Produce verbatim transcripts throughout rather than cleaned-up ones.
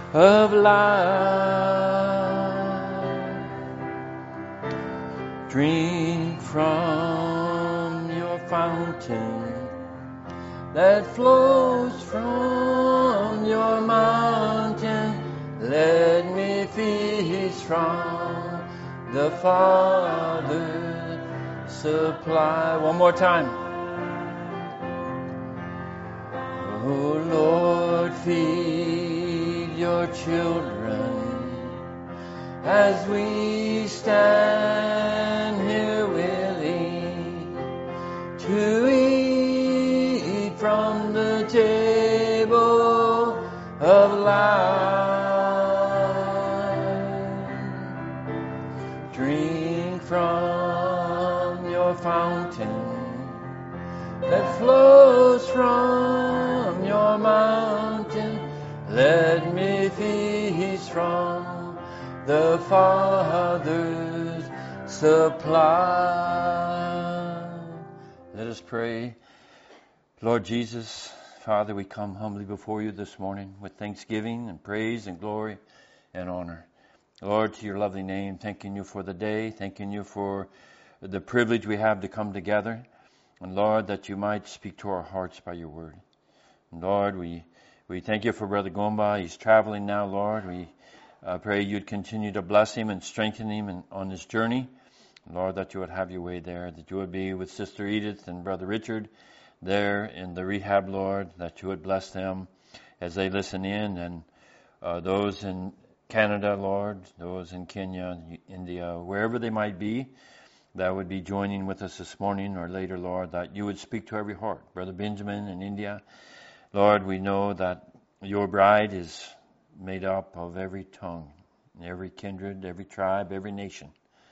of life. Drink from your fountain that flows from your mountain. Let me feast from the Father's supply. One more time. Oh Lord, feed your children as we stand here willing to eat from the table of life. Drink from your fountain that flows from your mountain. Let me feast from the Father's supply. Let us pray. Lord Jesus, Father, we come humbly before you this morning with thanksgiving and praise and glory and honor. Lord, to your lovely name, thanking you for the day, thanking you for the privilege we have to come together. And Lord, that you might speak to our hearts by your word. And Lord, we, we thank you for Brother Gomba. He's traveling now, Lord. We uh, pray you'd continue to bless him and strengthen him in, on his journey. And Lord, that you would have your way there, that you would be with Sister Edith and Brother Richard there in the rehab, Lord, that you would bless them as they listen in. And uh, those in Canada, Lord, those in Kenya, India, wherever they might be, that would be joining with us this morning or later, Lord, that you would speak to every heart. Brother Benjamin in India, Lord, we know that your bride is made up of every tongue, every kindred, every tribe, every nation.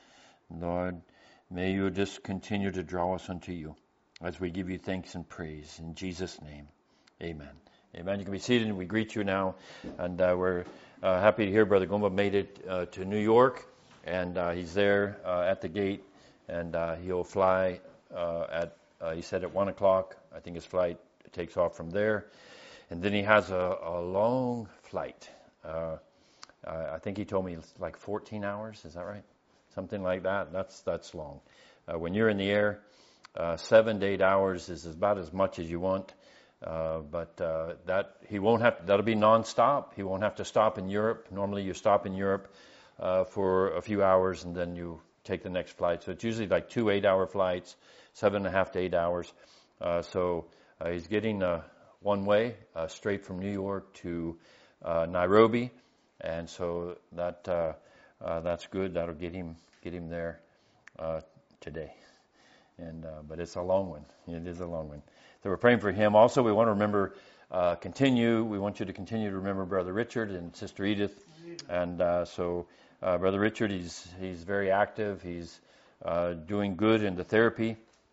Lord, may you just continue to draw us unto you as we give you thanks and praise. In Jesus' name, amen. Amen. You can be seated, and we greet you now. And uh, we're uh, happy to hear Brother Gomba made it uh, to New York, and uh, he's there uh, at the gate. And uh, he'll fly uh, at, uh, he said at one o'clock. I think his flight takes off from there. And then he has a, a long flight. Uh, I think he told me it's like fourteen hours. Is that right? Something like that. That's that's long. Uh, when you're in the air, uh, seven to eight hours is about as much as you want. Uh, but uh, that he won't have. That'll be nonstop. He won't have to stop in Europe. Normally, you stop in Europe uh, for a few hours and then you take the next flight. So it's usually like two eight-hour flights, seven and a half to eight hours. Uh, so uh, he's getting uh, one way uh, straight from New York to uh, Nairobi, and so that uh, uh, that's good. That'll get him get him there uh, today. And uh, but it's a long one. It is a long one. So we're praying for him. Also, we want to remember, uh, continue. We want you to continue to remember Brother Richard and Sister Edith, and uh, so. Uh, Brother Richard, he's he's very active. He's uh, doing good in the therapy,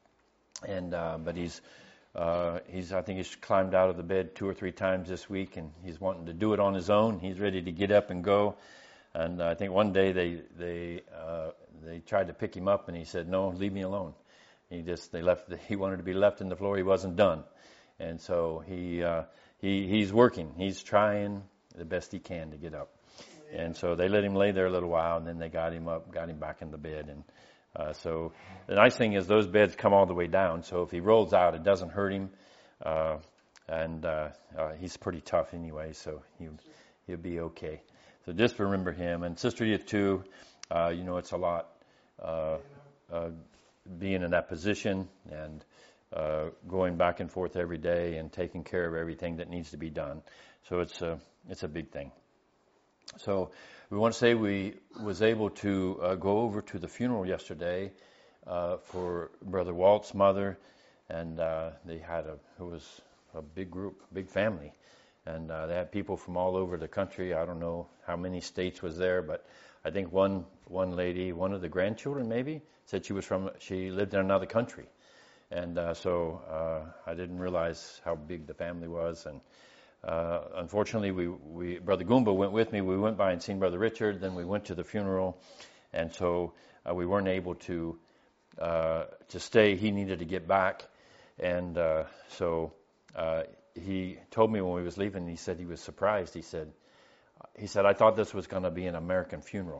and uh, but he's uh, he's I think he's climbed out of the bed two or three times this week, and he's wanting to do it on his own. He's ready to get up and go. And uh, I think one day they they uh, they tried to pick him up, and he said, "No, leave me alone." He just they left. The, he wanted to be left in the floor. He wasn't done, and so he uh, he he's working. He's trying the best he can to get up. And so they let him lay there a little while, and then they got him up, got him back in the bed. And uh, so the nice thing is those beds come all the way down. So if he rolls out, it doesn't hurt him. Uh, and uh, uh, he's pretty tough anyway, so he'll, he'll be okay. So just remember him. And Sister Edith, too, uh, you know, it's a lot uh, uh, being in that position and uh, going back and forth every day and taking care of everything that needs to be done. So it's a, it's a big thing. So we want to say we was able to uh, go over to the funeral yesterday uh, for Brother Walt's mother, and uh, they had a it was a big group, big family, and uh, they had people from all over the country. I don't know how many states was there, but I think one one lady, one of the grandchildren maybe, said she was from she lived in another country, and uh, so uh, I didn't realize how big the family was. And Uh, unfortunately, we, we Brother Goomba went with me. We went by and seen Brother Richard. Then we went to the funeral, and so uh, we weren't able to uh, to stay. He needed to get back, and uh, so uh, he told me when we was leaving. He said he was surprised. He said, he said, I thought this was going to be an American funeral.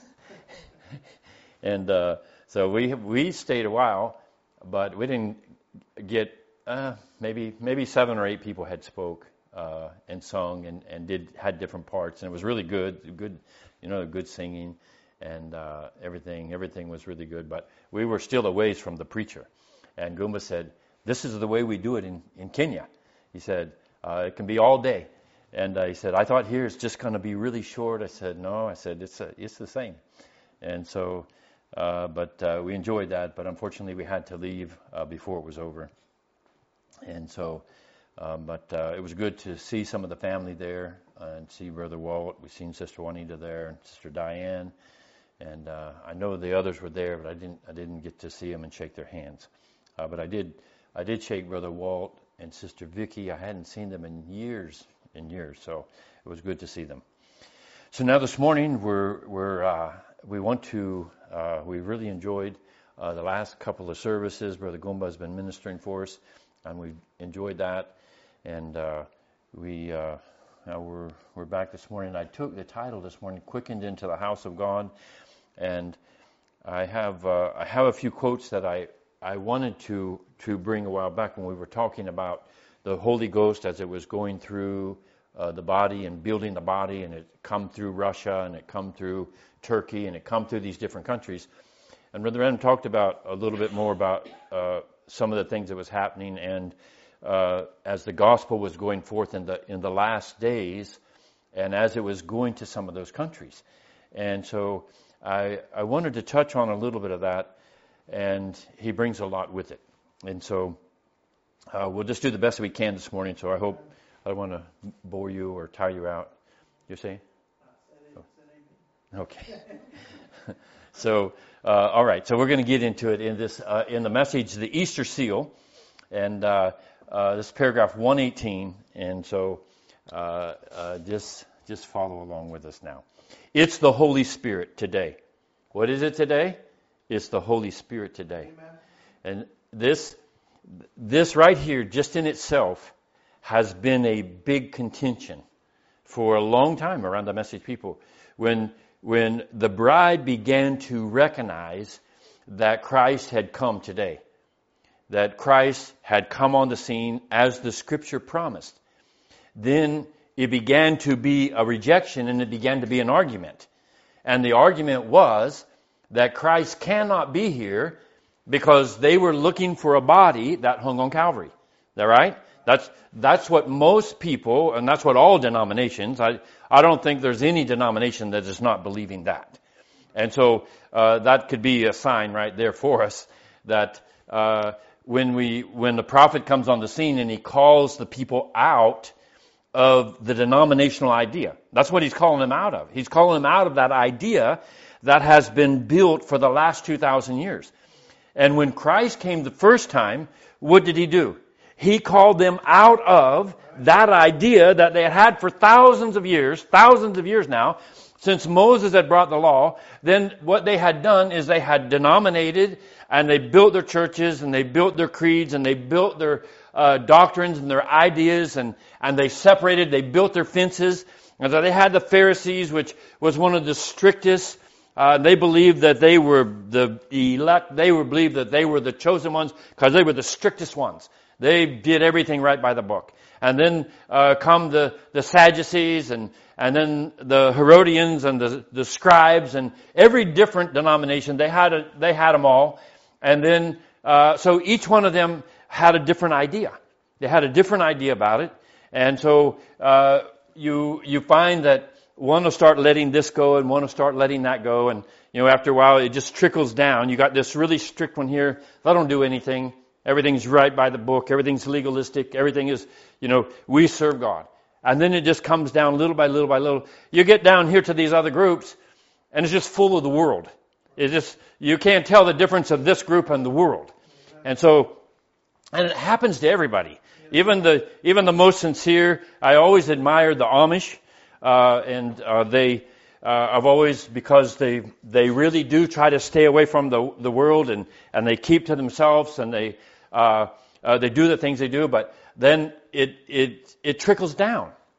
and uh, so we we stayed a while, but we didn't get, uh, maybe maybe seven or eight people had spoke uh, and sung and, and did had different parts. And it was really good, good, you know, good singing and uh, everything. Everything was really good. But we were still a ways from the preacher. And Goomba said, this is the way we do it in, in Kenya. He said, uh, it can be all day. And uh, he said, I thought here it's just going to be really short. I said, no. I said, it's a, it's the same. And so, uh, but uh, we enjoyed that. But unfortunately, we had to leave uh, before it was over. And so, um, but uh, it was good to see some of the family there uh, and see Brother Walt. We've seen Sister Juanita there and Sister Diane. And uh, I know the others were there, but I didn't. I didn't get to see them and shake their hands. Uh, but I did. I did shake Brother Walt and Sister Vicky. I hadn't seen them in years and years, so it was good to see them. So now this morning we're we're uh, we want to. Uh, we really enjoyed uh, the last couple of services. Brother Goomba has been ministering for us, and we enjoyed that. And uh, we uh, now we're we're back this morning. I took the title this morning, "Quickened into the House of God," and I have uh, I have a few quotes that I. I wanted to, to bring a while back when we were talking about the Holy Ghost as it was going through uh, the body and building the body, and it come through Russia, and it come through Turkey, and it come through these different countries. And Brother Adam talked about a little bit more about uh, some of the things that was happening, and uh, as the gospel was going forth in the in the last days, and as it was going to some of those countries. And so I I wanted to touch on a little bit of that. And he brings a lot with it. And so uh, we'll just do the best we can this morning. So I hope I don't want to bore you or tire you out. You're saying? Oh. Okay. so, uh, all right. So we're going to get into it in this uh, in the message, the Easter seal. And uh, uh, this is paragraph one eighteen. And so uh, uh, just, just follow along with us now. It's the Holy Spirit today. What is it today? It's the Holy Spirit today. Amen. And this this right here, just in itself, has been a big contention for a long time around the message people. When when the bride began to recognize that Christ had come today, that Christ had come on the scene as the Scripture promised, then it began to be a rejection and it began to be an argument. And the argument was that Christ cannot be here because they were looking for a body that hung on Calvary. Is that right? That's that's what most people, and that's what all denominations, I, I don't think there's any denomination that is not believing that. And so uh, that could be a sign right there for us that uh, when we when the prophet comes on the scene and he calls the people out of the denominational idea. That's what he's calling them out of. He's calling them out of that idea that has been built for the last two thousand years. And when Christ came the first time, what did he do? He called them out of that idea that they had had for thousands of years, thousands of years now, since Moses had brought the law. Then what they had done is they had denominated, and they built their churches, and they built their creeds, and they built their uh, doctrines and their ideas, and, and they separated, they built their fences. And so they had the Pharisees, which was one of the strictest. Uh, they believed that they were the elect. They were believed that they were the chosen ones because they were the strictest ones. They did everything right by the book. And then uh, come the, the Sadducees, and and then the Herodians and the the scribes, and every different denomination. They had a, they had them all. And then uh, so each one of them had a different idea. They had a different idea about it. And so uh, you you find that one will start letting this go, and one will start letting that go. And, you know, after a while, it just trickles down. You got this really strict one here. They don't do anything. Everything's right by the book. Everything's legalistic. Everything is, you know, we serve God. And then it just comes down little by little by little. You get down here to these other groups, and it's just full of the world. It's just, you can't tell the difference of this group and the world. And so, and it happens to everybody. Even the, even the most sincere. I always admire the Amish. Uh, and uh, they, uh, I've always, because they they really do try to stay away from the the world, and, and they keep to themselves, and they uh, uh, they do the things they do, but then it it it trickles down.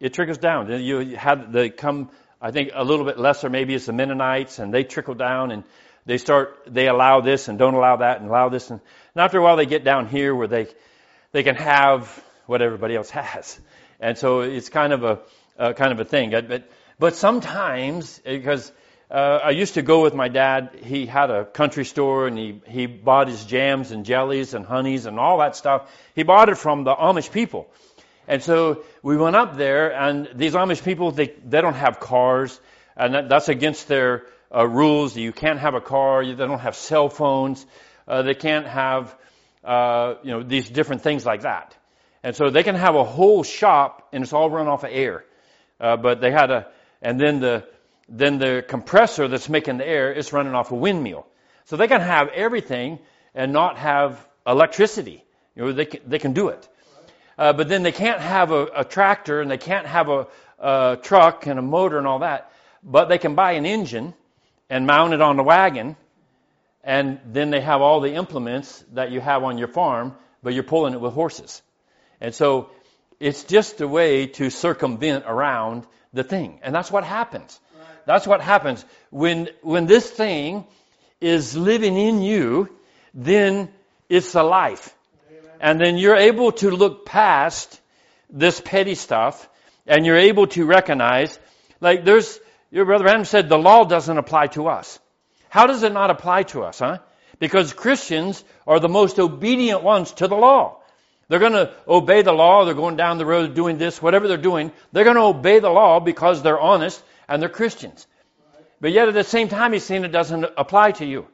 It trickles down. You had they come, I think a little bit lesser, maybe it's the Mennonites, and they trickle down and they start, they allow this and don't allow that and allow this. And, and after a while they get down here where they, they can have what everybody else has. And so it's kind of a, uh, kind of a thing. But, but sometimes, because uh, I used to go with my dad, he had a country store and he, he bought his jams and jellies and honeys and all that stuff. He bought it from the Amish people. And so we went up there, and these Amish people, they they don't have cars, and that, that's against their uh, rules. You can't have a car. They don't have cell phones. Uh, they can't have, uh, you know, these different things like that. And so they can have a whole shop, and it's all run off of air. Uh, but they had a, and then the then the compressor that's making the air is running off a windmill. So they can have everything and not have electricity. You know, they can, they can do it. Uh, but then they can't have a, a tractor, and they can't have a, a truck and a motor and all that. But they can buy an engine and mount it on the wagon, and then they have all the implements that you have on your farm, but you're pulling it with horses. And so it's just a way to circumvent around the thing. And that's what happens. Right. That's what happens. When, when this thing is living in you, then it's a life. And then you're able to look past this petty stuff, and you're able to recognize, like there's, your brother Adam said, the law doesn't apply to us. How does it not apply to us, huh? Because Christians are the most obedient ones to the law. They're going to obey the law. They're going down the road doing this, whatever they're doing. They're going to obey the law because they're honest and they're Christians. But yet at the same time, he's saying it doesn't apply to you.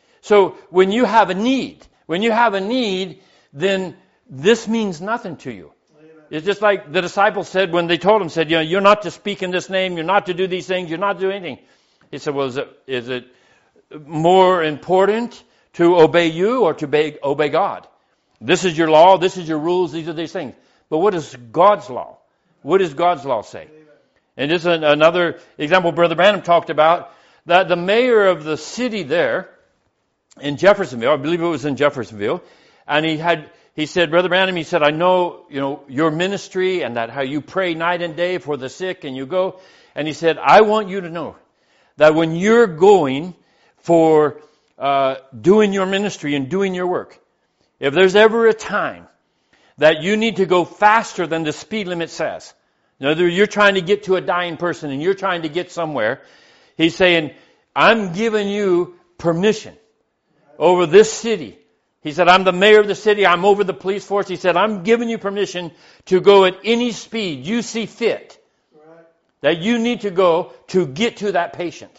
So when you have a need, when you have a need, then this means nothing to you. Amen. It's just like the disciples said when they told him, said, you know, you're not to speak in this name, you're not to do these things, you're not to do anything. He said, well, is it, is it more important to obey you or to obey, obey God? This is your law, this is your rules, these are these things. But what is God's law? What does God's law say? Amen. And this is another example Brother Branham talked about, that the mayor of the city there in Jeffersonville, I believe it was in Jeffersonville, and he had, he said, Brother Branham, he said, I know, you know, your ministry and that how you pray night and day for the sick and you go. And he said, I want you to know that when you're going for uh, doing your ministry and doing your work, if there's ever a time that you need to go faster than the speed limit says, in other words, you're trying to get to a dying person and you're trying to get somewhere, he's saying, I'm giving you permission over this city. He said, I'm the mayor of the city. I'm over the police force. He said, I'm giving you permission to go at any speed you see fit. Right. That you need to go to get to that patient.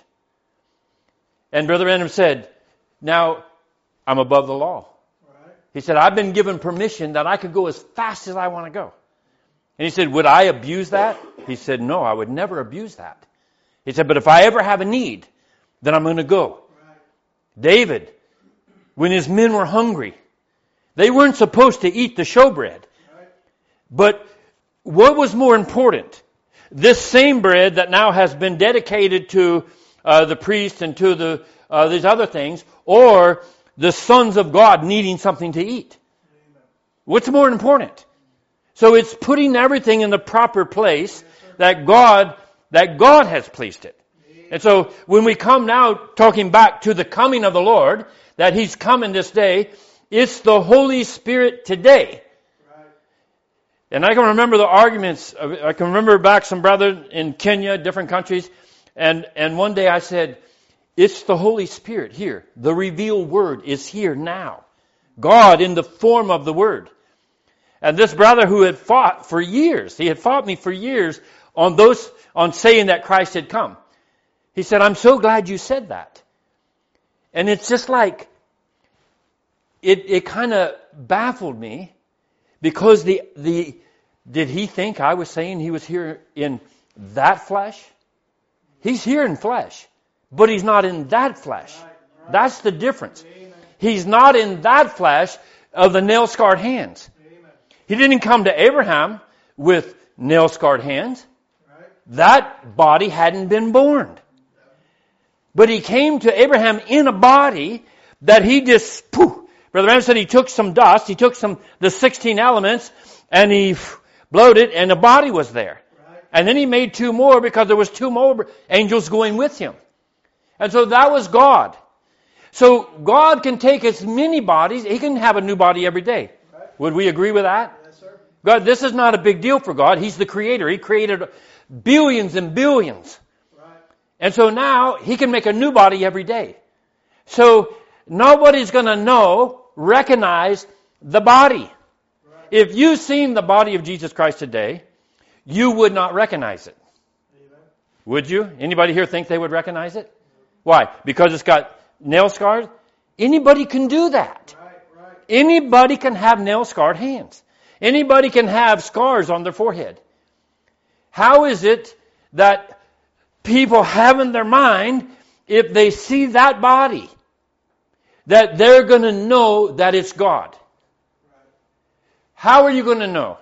And Brother Branham said, now, I'm above the law. Right. He said, I've been given permission that I could go as fast as I want to go. And he said, would I abuse that? He said, no, I would never abuse that. He said, but if I ever have a need, then I'm going to go. Right. David, when his men were hungry, they weren't supposed to eat the showbread. But what was more important? This same bread that now has been dedicated to uh, the priest and to the uh, these other things, or the sons of God needing something to eat? What's more important? So it's putting everything in the proper place that God that God has placed it. And so when we come now talking back to the coming of the Lord, that He's coming this day, it's the Holy Spirit today. Right. And I can remember the arguments. I can remember back some brother in Kenya, different countries, and, and one day I said, it's the Holy Spirit here. The revealed Word is here now. God in the form of the Word. And this brother who had fought for years, he had fought me for years on those, on saying that Christ had come. He said, I'm so glad you said that. And it's just like, it, it kind of baffled me because the, the, did he think I was saying he was here in that flesh? He's here in flesh, but he's not in that flesh. That's the difference. He's not in that flesh of the nail-scarred hands. He didn't come to Abraham with nail-scarred hands. That body hadn't been born. But he came to Abraham in a body that he just, poof. Brother Branham said he took some dust, he took some, the sixteen elements, and he blowed it, and the body was there. Right. And then he made two more because there was two more angels going with him. And so that was God. So God can take as many bodies. He can have a new body every day. Right. Would we agree with that? Yes, sir. God, this is not a big deal for God. He's the creator. He created billions and billions. Right. And so now he can make a new body every day. So nobody's going to know, recognize the body. Right. If you've seen the body of Jesus Christ today, you would not recognize it. Amen. Would you? Anybody here think they would recognize it? Why? Because it's got nail scars? Anybody can do that. Right, right. Anybody can have nail-scarred hands. Anybody can have scars on their forehead. How is it that people have in their mind, if they see that body, that they're going to know that it's God? How are you going to know?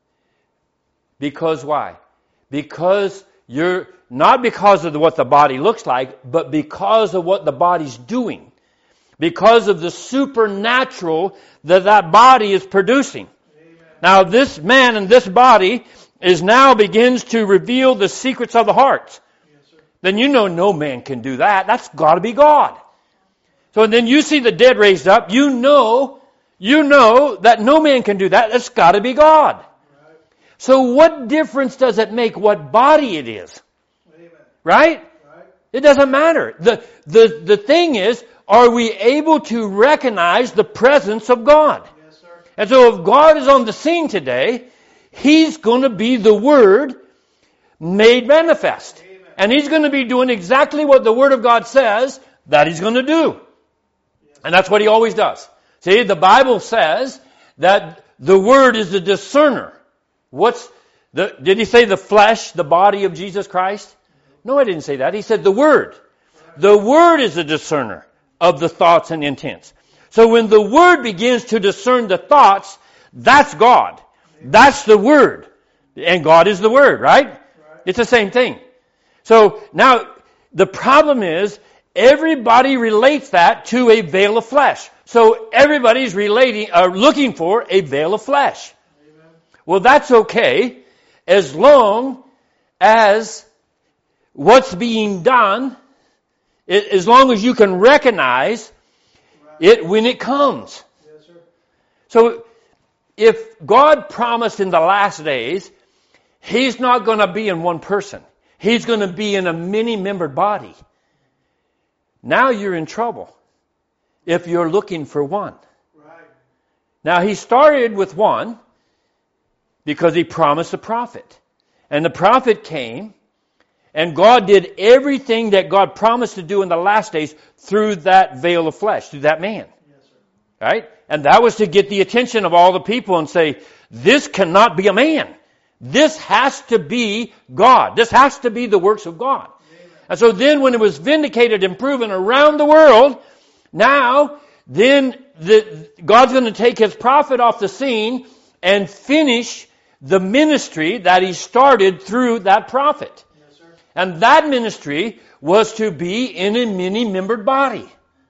Because why? Because you're, not because of what the body looks like, but because of what the body's doing. Because of the supernatural that that body is producing. Amen. Now this man and this body is now begins to reveal the secrets of the heart. Yes, sir. Then you know no man can do that. That's got to be God. So then you see the dead raised up. You know, you know that no man can do that. That's got to be God. Right. So what difference does it make what body it is? Amen. Right? Right. It doesn't matter. The, the, the thing is, are we able to recognize the presence of God? Yes, sir. And so if God is on the scene today, He's going to be the Word made manifest. Amen. And He's going to be doing exactly what the Word of God says that He's going to do. Yes. And that's what He always does. See, the Bible says that the Word is the discerner. What's the, did He say the flesh, the body of Jesus Christ? No, I didn't say that. He said the Word. The Word is the discerner of the thoughts and intents. So when the Word begins to discern the thoughts, that's God. That's the Word. And God is the Word, right? Right. It's the same thing. So now the problem is everybody relates that to a veil of flesh. So everybody's relating, uh, looking for a veil of flesh. Amen. Well, that's okay as long as what's being done, as long as you can recognize Right. it when it comes. Yes, sir. So if God promised in the last days, He's not going to be in one person. He's going to be in a many-membered body. Now you're in trouble if you're looking for one. Right. Now He started with one because He promised a prophet. And the prophet came, and God did everything that God promised to do in the last days through that veil of flesh, through that man. Yes, sir. Right? And that was to get the attention of all the people and say, this cannot be a man. This has to be God. This has to be the works of God. Amen. And so then when it was vindicated and proven around the world, now then the, God's going to take His prophet off the scene and finish the ministry that He started through that prophet. Yes, sir. And that ministry was to be in a many-membered body.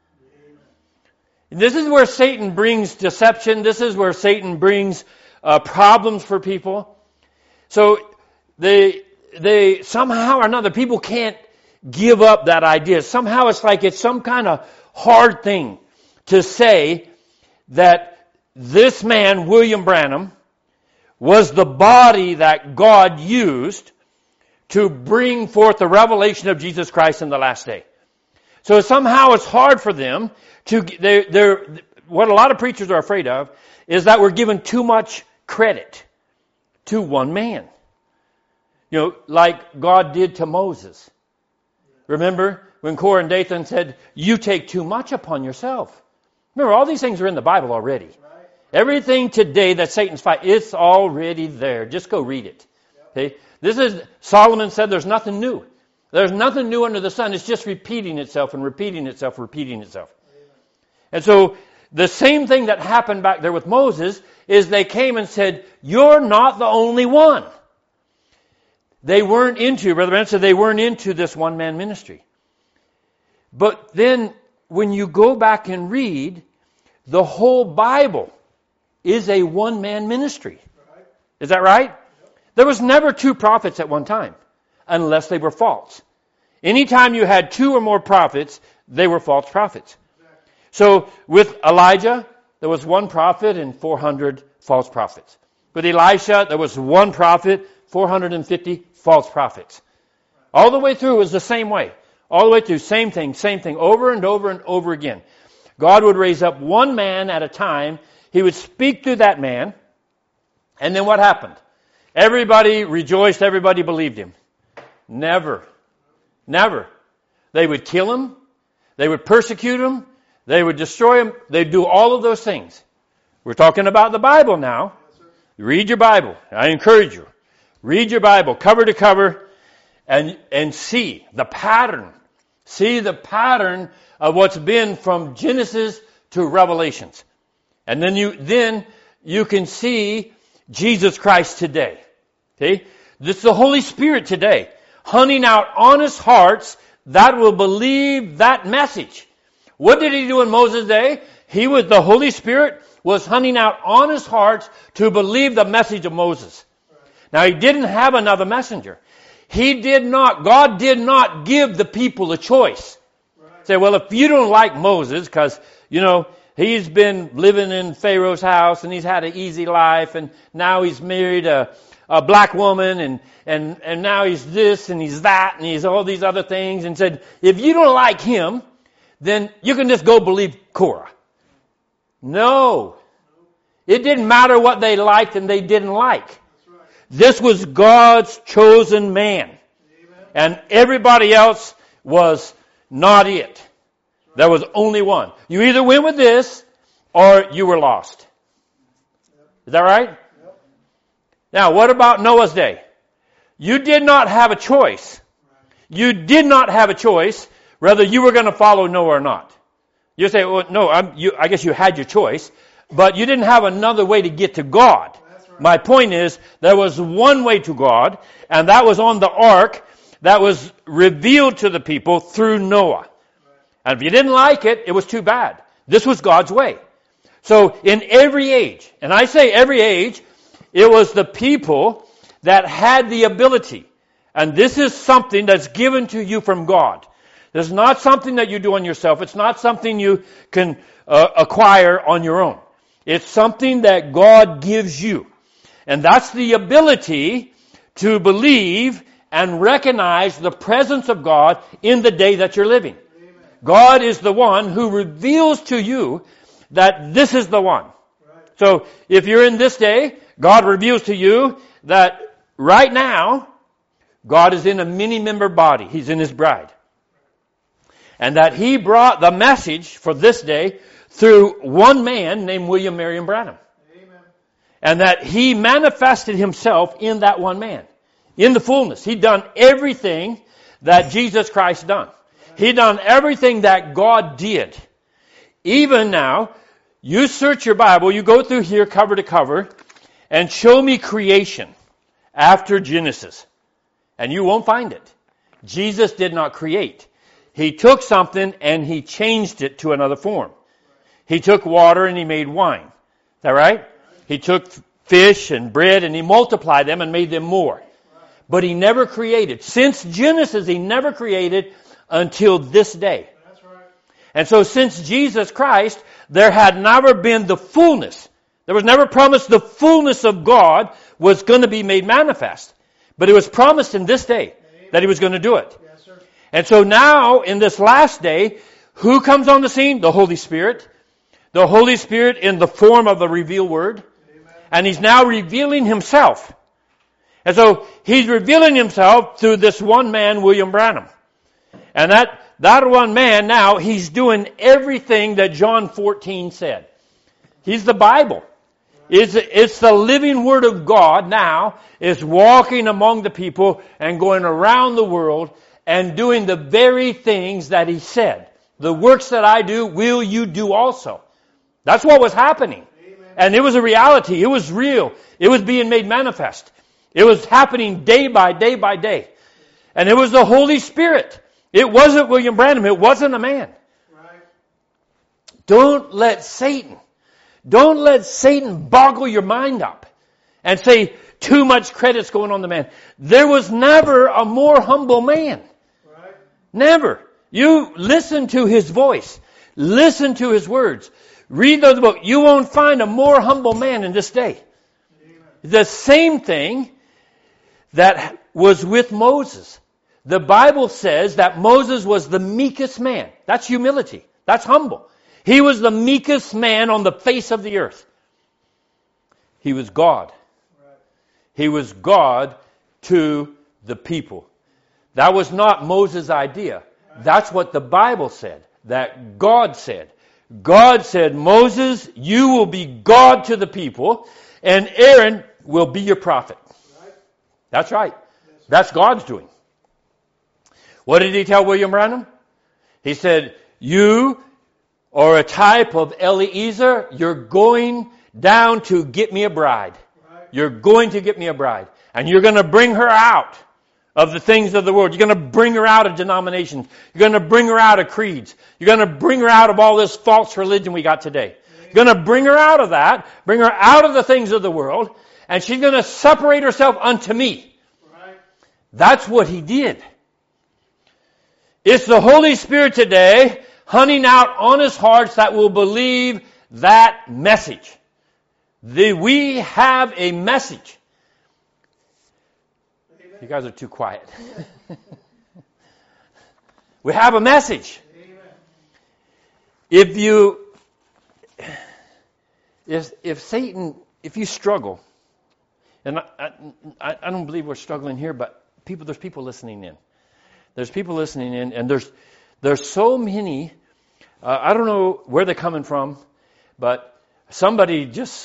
This is where Satan brings deception. This is where Satan brings uh, problems for people. So they, they somehow or another, people can't give up that idea. Somehow it's like it's some kind of hard thing to say that this man, William Branham, was the body that God used to bring forth the revelation of Jesus Christ in the last day. So somehow it's hard for them to, they're, they're, what a lot of preachers are afraid of is that we're given too much credit to one man. You know, like God did to Moses. Remember when Korah and Dathan said, you take too much upon yourself. Remember, all these things are in the Bible already. Right. Everything today that Satan's fighting, it's already there. Just go read it. Okay? This is, Solomon said there's nothing new. There's nothing new under the sun. It's just repeating itself and repeating itself, repeating itself. Amen. And so the same thing that happened back there with Moses is they came and said, you're not the only one. They weren't into, Brother Ben said they weren't into this one-man ministry. But then when you go back and read, the whole Bible is a one-man ministry. Right. Is that right? Yep. There was never two prophets at one time, unless they were false. Anytime you had two or more prophets, they were false prophets. So with Elijah, there was one prophet and four hundred false prophets. With Elisha, there was one prophet, four hundred fifty false prophets. All the way through it was the same way. All the way through, same thing, same thing, over and over and over again. God would raise up one man at a time. He would speak to that man. And then what happened? Everybody rejoiced, everybody believed him. Never. Never. They would kill him. They would persecute him. They would destroy him. They'd do all of those things. We're talking about the Bible now. Read your Bible. I encourage you. Read your Bible cover to cover and, and see the pattern. See the pattern of what's been from Genesis to Revelations. And then you, then you can see Jesus Christ today. See? This is the Holy Spirit today, hunting out honest hearts that will believe that message. What did he do in Moses' day? He was, the Holy Spirit was hunting out honest hearts to believe the message of Moses. Now he didn't have another messenger. He did not, God did not give the people a choice. Right. Say, well, if you don't like Moses, because, you know, he's been living in Pharaoh's house and he's had an easy life and now he's married a, a black woman and, and, and now he's this and he's that and he's all these other things, and said, if you don't like him, then you can just go believe Korah. No. It didn't matter what they liked and they didn't like. This was God's chosen man. And everybody else was not it. There was only one. You either went with this or you were lost. Is that right? Now, what about Noah's day? You did not have a choice. You did not have a choice whether you were going to follow Noah or not. You say, well, no, I'm, you, I guess you had your choice, but you didn't have another way to get to God. Right. My point is, there was one way to God, and that was on the ark that was revealed to the people through Noah. Right. And if you didn't like it, it was too bad. This was God's way. So in every age, and I say every age, it was the people that had the ability. And this is something that's given to you from God. This is not something that you do on yourself. It's not something you can uh, acquire on your own. It's something that God gives you. And that's the ability to believe and recognize the presence of God in the day that you're living. Amen. God is the one who reveals to you that this is the one. Right. So if you're in this day, God reveals to you that right now, God is in a many-member body. He's in His bride. And that He brought the message for this day through one man named William Marion Branham. Amen. And that He manifested Himself in that one man. In the fullness. He'd done everything that Jesus Christ done. He'd done everything that God did. Even now, you search your Bible, you go through here cover to cover, and show me creation after Genesis. And you won't find it. Jesus did not create. He took something and He changed it to another form. He took water and He made wine. Is that right? He took fish and bread and He multiplied them and made them more. But He never created. Since Genesis, He never created until this day. And so since Jesus Christ, there had never been the fullness. There was never promised the fullness of God was going to be made manifest. But it was promised in this day that He was going to do it. Yes, sir. And so now, in this last day, who comes on the scene? The Holy Spirit. The Holy Spirit in the form of the revealed Word. Amen. And He's now revealing Himself. And so He's revealing Himself through this one man, William Branham. And that, that one man now, he's doing everything that John fourteen said. He's the Bible. It's, it's the living Word of God now is walking among the people and going around the world and doing the very things that He said. The works that I do, will you do also. That's what was happening. Amen. And it was a reality. It was real. It was being made manifest. It was happening day by day by day. And it was the Holy Spirit. It wasn't William Branham. It wasn't a man. Right. Don't let Satan, don't let Satan boggle your mind up and say, too much credit's going on the man. There was never a more humble man. Right. Never. You listen to his voice. Listen to his words. Read those books. You won't find a more humble man in this day. Amen. The same thing that was with Moses. The Bible says that Moses was the meekest man. That's humility. That's humble. He was the meekest man on the face of the earth. He was God. Right. He was God to the people. That was not Moses' idea. That's what the Bible said. That God said. God said, Moses, you will be God to the people, and Aaron will be your prophet. Right. That's right. That's God's doing. What did he tell William Branham? He said, you are a type of Eliezer. You're going down to get me a bride. Right. You're going to get me a bride. And you're going to bring her out of the things of the world. You're going to bring her out of denominations. You're going to bring her out of creeds. You're going to bring her out of all this false religion we got today. You're going to bring her out of that, bring her out of the things of the world, and she's going to separate herself unto me. Right. That's what he did. It's the Holy Spirit today hunting out honest hearts that will believe that message. The, we have a message. Amen. You guys are too quiet. We have a message. Amen. If you, if, if Satan, if you struggle, and I, I, I don't believe we're struggling here, but people, there's people listening in. There's people listening in, and there's there's so many. Uh, I don't know where they're coming from, but somebody just.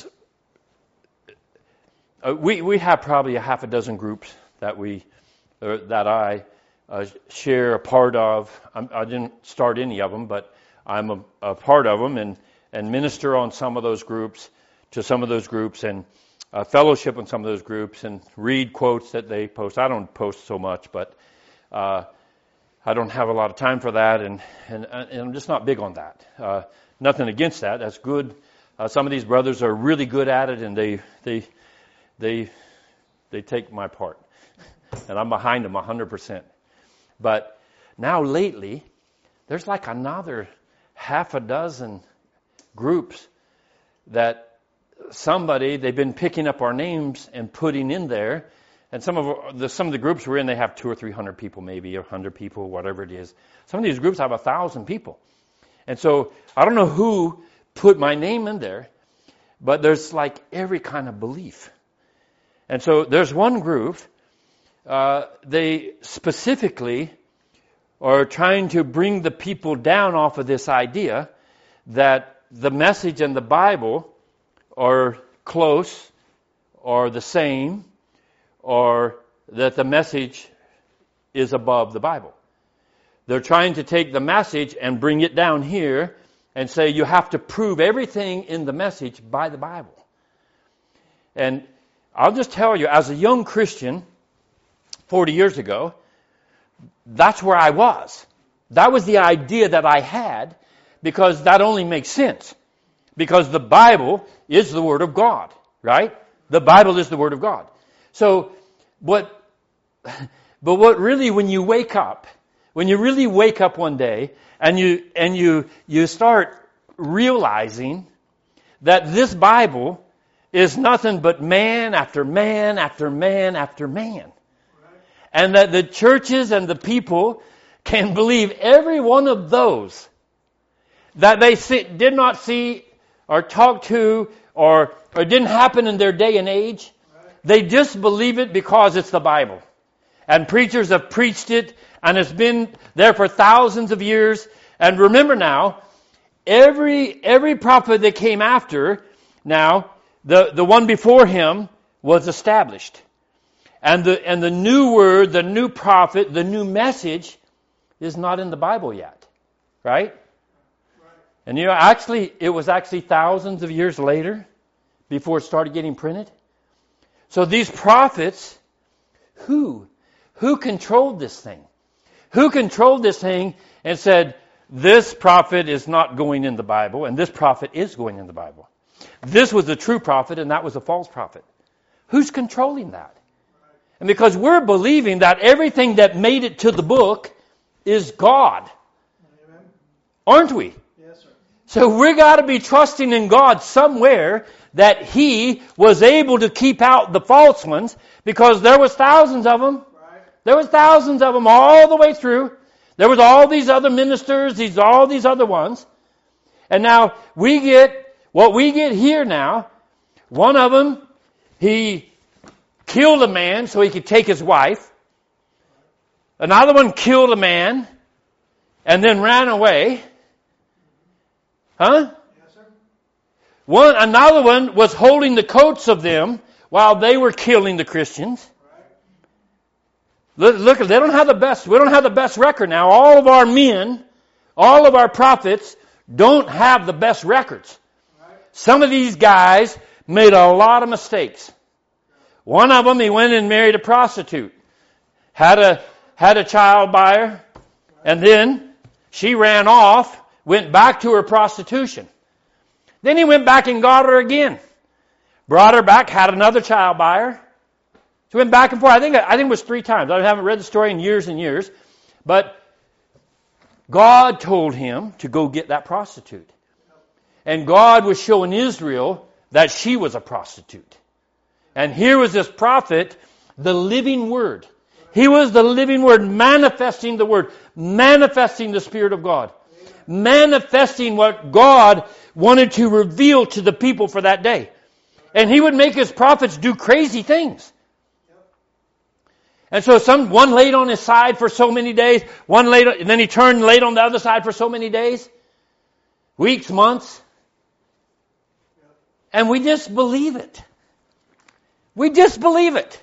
Uh, we we have probably a half a dozen groups that we or that I uh, share a part of. I'm, I didn't start any of them, but I'm a, a part of them, and and minister on some of those groups, to some of those groups, and uh, fellowship on some of those groups, and read quotes that they post. I don't post so much, but. Uh, I don't have a lot of time for that, and, and, and I'm just not big on that. Uh, nothing against that. That's good. Uh, some of these brothers are really good at it, and they they they they take my part, and I'm behind them one hundred percent. But now lately, there's like another half a dozen groups that somebody, they've been picking up our names and putting in there. And some of the some of the groups we're in, they have two or three hundred people, maybe a hundred people, whatever it is. Some of these groups have a thousand people, and so I don't know who put my name in there, but there's like every kind of belief. And so there's one group, uh, they specifically are trying to bring the people down off of this idea that the message and the Bible are close or the same, or that the message is above the Bible. They're trying to take the message and bring it down here and say you have to prove everything in the message by the Bible. And I'll just tell you, as a young Christian, forty years ago, that's where I was. That was the idea that I had, because that only makes sense. Because the Bible is the Word of God, right? The Bible is the Word of God. So, what, but what really, when you wake up, when you really wake up one day and you, and you, you start realizing that this Bible is nothing but man after man after man after man. And that the churches and the people can believe every one of those that they see, did not see or talk to or, or didn't happen in their day and age. They just believe it because it's the Bible. And preachers have preached it, and it's been there for thousands of years. And remember now, every every prophet that came after, now, the, the one before him was established. And the and the new word, the new prophet, the new message is not in the Bible yet. Right? And you know, actually, it was actually thousands of years later before it started getting printed. So these prophets, who? Who controlled this thing? Who controlled this thing and said, this prophet is not going in the Bible, and this prophet is going in the Bible? This was the true prophet, and that was a false prophet. Who's controlling that? And because we're believing that everything that made it to the book is God. Amen. Aren't we? Yes, sir. So we got to be trusting in God somewhere that He was able to keep out the false ones, because there was thousands of them. Right. There was thousands of them all the way through. There was all these other ministers, these all these other ones. And now we get what we get here now. One of them, he killed a man so he could take his wife. Another one killed a man and then ran away. Huh? Yes, sir. One, another one was holding the coats of them while they were killing the Christians. Right. Look, look, they don't have the best, we don't have the best record now. All of our men, all of our prophets don't have the best records. Right. Some of these guys made a lot of mistakes. One of them, he went and married a prostitute. Had a, had a child by her. And then she ran off, went back to her prostitution. Then he went back and got her again. Brought her back, had another child by her. So went back and forth. I think, I think it was three times. I haven't read the story in years and years. But God told him to go get that prostitute. And God was showing Israel that she was a prostitute. And here was this prophet, the living Word. He was the living Word, manifesting the Word, manifesting the Spirit of God, manifesting what God wanted to reveal to the people for that day. And he would make his prophets do crazy things. And so some one laid on his side for so many days, one laid, and then he turned and laid on the other side for so many days, weeks, months. And we just believe it. We just believe it.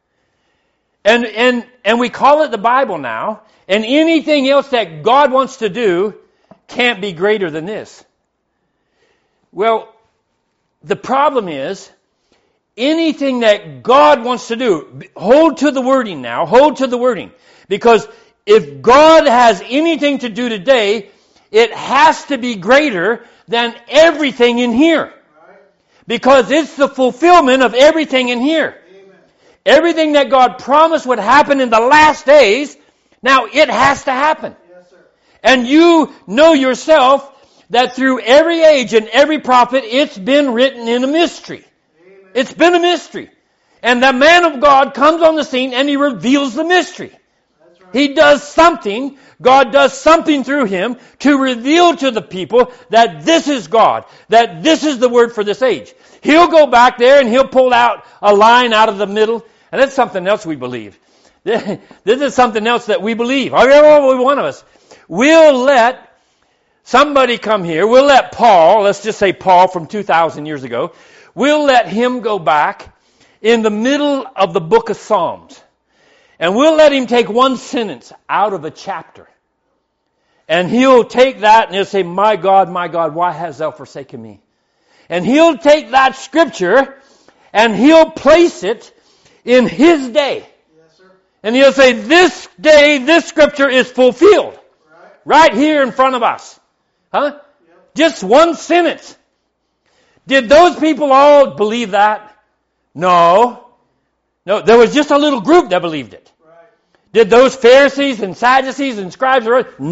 And, and, and we call it the Bible now. And anything else that God wants to do can't be greater than this. Well, the problem is, anything that God wants to do, hold to the wording now, hold to the wording. Because if God has anything to do today, it has to be greater than everything in here. Because it's the fulfillment of everything in here. Amen. Everything that God promised would happen in the last days, now it has to happen. Yes, sir. And you know yourself that through every age and every prophet, it's been written in a mystery. Amen. It's been a mystery. And the man of God comes on the scene and he reveals the mystery. That's right. He does something, God does something through him to reveal to the people that this is God, that this is the word for this age. He'll go back there and he'll pull out a line out of the middle, and that's something else we believe. This is something else that we believe. Every one of us. We'll let somebody come here, we'll let Paul, let's just say Paul from two thousand years ago, we'll let him go back in the middle of the book of Psalms. And we'll let him take one sentence out of a chapter. And he'll take that and he'll say, my God, my God, why hast thou forsaken me? And he'll take that scripture and he'll place it in his day. Yes, sir. And he'll say, this day, this scripture is fulfilled. Right. Right here in front of us. Huh? Yep. Just one sentence. Did those people all believe that? No. No, there was just a little group that believed it. Right. Did those Pharisees and Sadducees and scribes?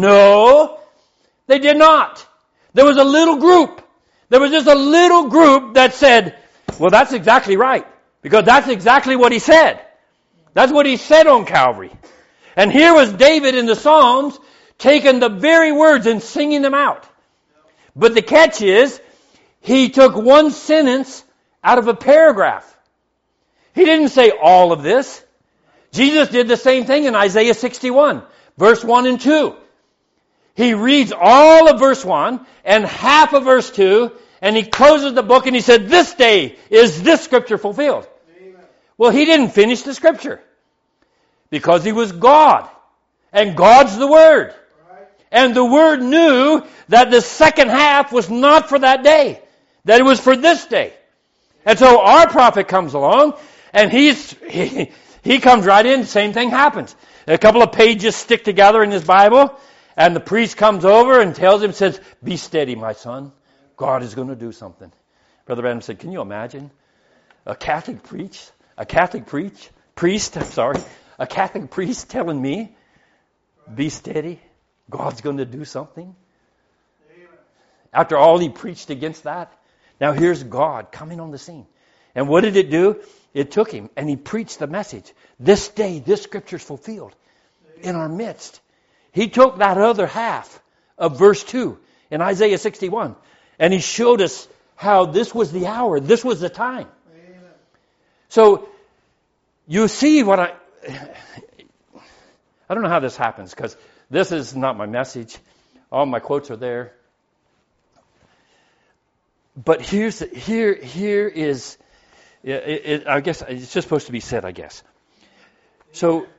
No, they did not. There was a little group. There was just a little group that said, well, that's exactly right. Because that's exactly what he said. That's what he said on Calvary. And here was David in the Psalms taking the very words and singing them out. But the catch is, he took one sentence out of a paragraph. He didn't say all of this. Jesus did the same thing in Isaiah sixty-one, verse one and two. He reads all of verse one and half of verse two, and he closes the book and he said, this day is this scripture fulfilled. Amen. Well, he didn't finish the scripture because he was God, and God's the Word. Right. And the Word knew that the second half was not for that day, that it was for this day. And so our prophet comes along, and he's he, he comes right in, same thing happens. A couple of pages stick together in his Bible, and the priest comes over and tells him, says, be steady, my son. God is going to do something. Brother Branham said, can you imagine a Catholic priest A Catholic preach, priest, I'm sorry, a Catholic priest telling me, be steady, God's going to do something. Amen. After all he preached against that, now here's God coming on the scene. And what did it do? It took him and he preached the message. This day, this scripture is fulfilled in our midst. He took that other half of verse two in Isaiah sixty-one and he showed us how this was the hour, this was the time. Amen. So you see what I... I don't know how this happens because this is not my message. All my quotes are there. But here's here here is, it, it, I guess it's just supposed to be said, I guess. So,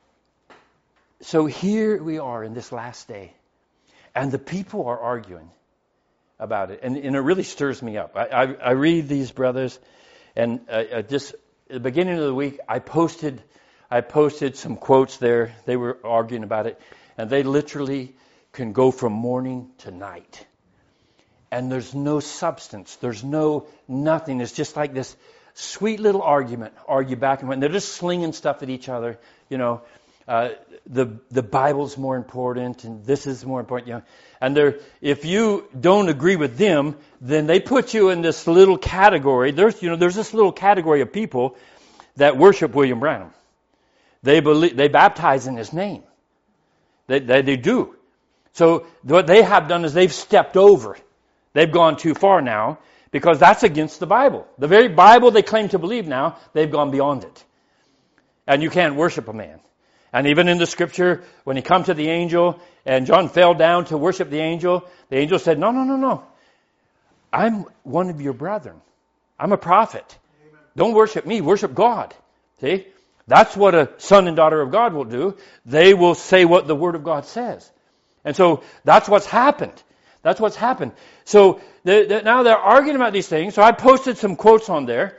so here we are in this last day, and the people are arguing about it, and, and it really stirs me up. I, I, I read these brothers, and uh, uh, just at the beginning of the week, I posted, I posted some quotes there. They were arguing about it, and they literally can go from morning to night. And there's no substance. There's no nothing. It's just like this sweet little argument, argue back and forth. And they're just slinging stuff at each other. You know, uh, the the Bible's more important, and this is more important. You know, and they're if you don't agree with them, then they put you in this little category. There's you know there's this little category of people that worship William Branham. They believe they baptize in his name. They they, they do. So what they have done is they've stepped over. They've gone too far now because that's against the Bible. The very Bible they claim to believe now, they've gone beyond it. And you can't worship a man. And even in the scripture, when he come to the angel and John fell down to worship the angel, the angel said, no, no, no, no. I'm one of your brethren. I'm a prophet. Amen. Don't worship me. Worship God. See? That's what a son and daughter of God will do. They will say what the Word of God says. And so that's what's happened. That's what's happened. So they, they, now they're arguing about these things. So I posted some quotes on there.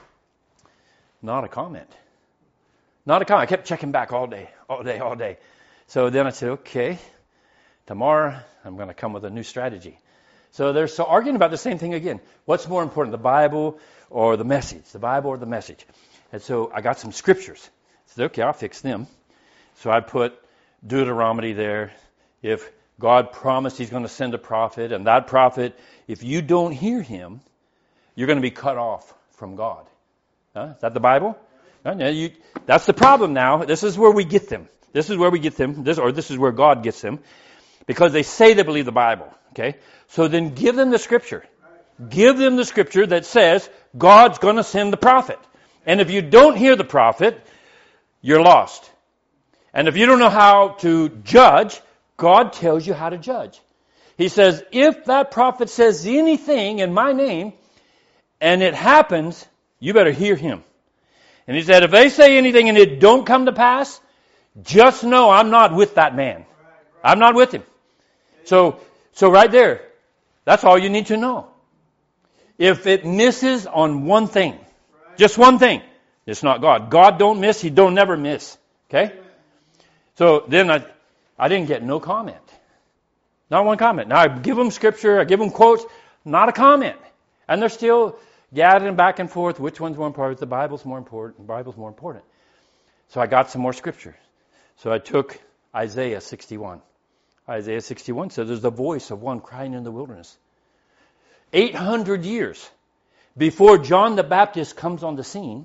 Not a comment. Not a comment. I kept checking back all day, all day, all day. So then I said, okay, tomorrow I'm going to come with a new strategy. So they're so arguing about the same thing again. What's more important, the Bible or the message? The Bible or the message? And so I got some scriptures. I said, okay, I'll fix them. So I put Deuteronomy there. If God promised he's going to send a prophet, and that prophet, if you don't hear him, you're going to be cut off from God. Huh? Is that the Bible? Uh, yeah, you, that's the problem now. This is where we get them. This is where we get them, this, or this is where God gets them, because they say they believe the Bible. Okay, so then give them the scripture. Give them the scripture that says God's going to send the prophet. And if you don't hear the prophet, you're lost. And if you don't know how to judge, God tells you how to judge. He says, if that prophet says anything in my name, and it happens, you better hear him. And he said, if they say anything and it don't come to pass, just know I'm not with that man. I'm not with him. So, so right there, that's all you need to know. If it misses on one thing, just one thing, it's not God. God don't miss, he don't never miss. Okay? So then I... I didn't get no comment. Not one comment. Now I give them scripture, I give them quotes, not a comment. And they're still gathering back and forth. Which one's more important? The Bible's more important. The Bible's more important. So I got some more scripture. So I took Isaiah sixty-one. Isaiah sixty-one says there's the voice of one crying in the wilderness. eight hundred years before John the Baptist comes on the scene,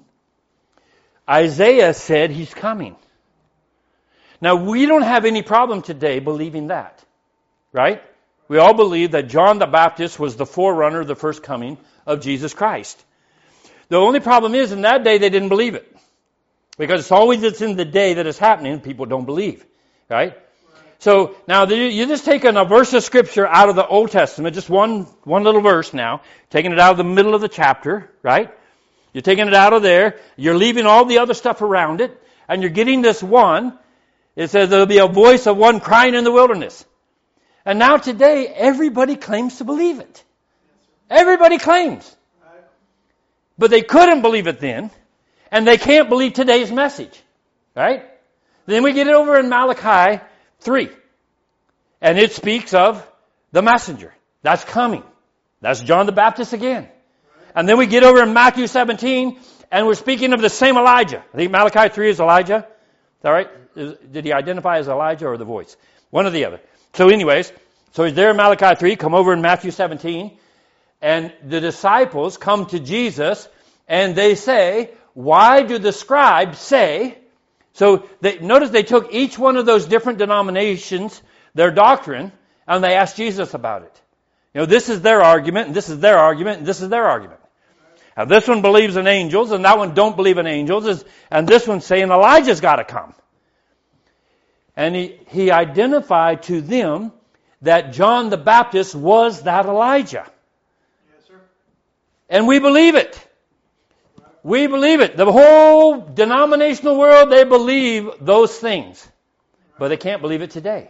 Isaiah said he's coming. Now, we don't have any problem today believing that, right? We all believe that John the Baptist was the forerunner of the first coming of Jesus Christ. The only problem is, in that day, they didn't believe it. Because it's always it's in the day that it's happening, people don't believe, right? So, now, you just taking a verse of Scripture out of the Old Testament, just one, one little verse now, taking it out of the middle of the chapter, right? You're taking it out of there, you're leaving all the other stuff around it, and you're getting this one. It says there'll be a voice of one crying in the wilderness. And now today, everybody claims to believe it. Everybody claims. But they couldn't believe it then, and they can't believe today's message. Right? Then we get it over in Malachi three. And it speaks of the messenger. That's coming. That's John the Baptist again. And then we get over in Matthew seventeen, And we're speaking of the same Elijah. I think Malachi three is Elijah. Is that right? Is, did he identify as Elijah or the voice? One or the other. So anyways, so he's there in Malachi three. Come over in Matthew seventeen. And the disciples come to Jesus and they say, why do the scribes say... So they, notice they took each one of those different denominations, their doctrine, and they asked Jesus about it. You know, this is their argument, and this is their argument, and this is their argument. Now this one believes in angels, and that one don't believe in angels, and this one's saying Elijah's got to come. And he, he identified to them that John the Baptist was that Elijah. Yes, sir. And we believe it. We believe it. The whole denominational world, they believe those things. But they can't believe it today.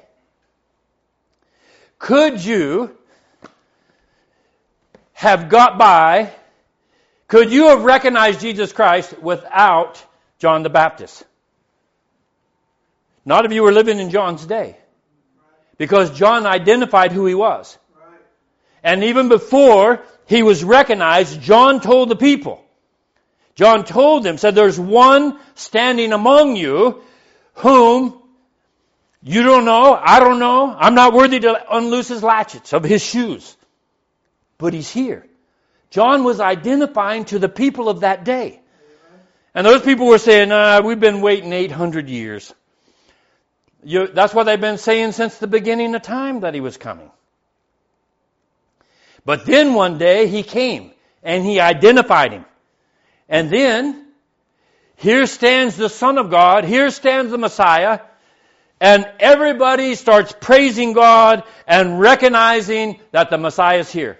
Could you have got by, could you have recognized Jesus Christ without John the Baptist? Not if you were living in John's day. Because John identified who he was. And even before he was recognized, John told the people. John told them, said, there's one standing among you whom you don't know, I don't know, I'm not worthy to unloose his latchets of his shoes. But he's here. John was identifying to the people of that day. And those people were saying, uh, we've been waiting eight hundred years. You, that's what they've been saying since the beginning of time that he was coming. But then one day he came and he identified him. And then, here stands the Son of God, here stands the Messiah, and everybody starts praising God and recognizing that the Messiah is here.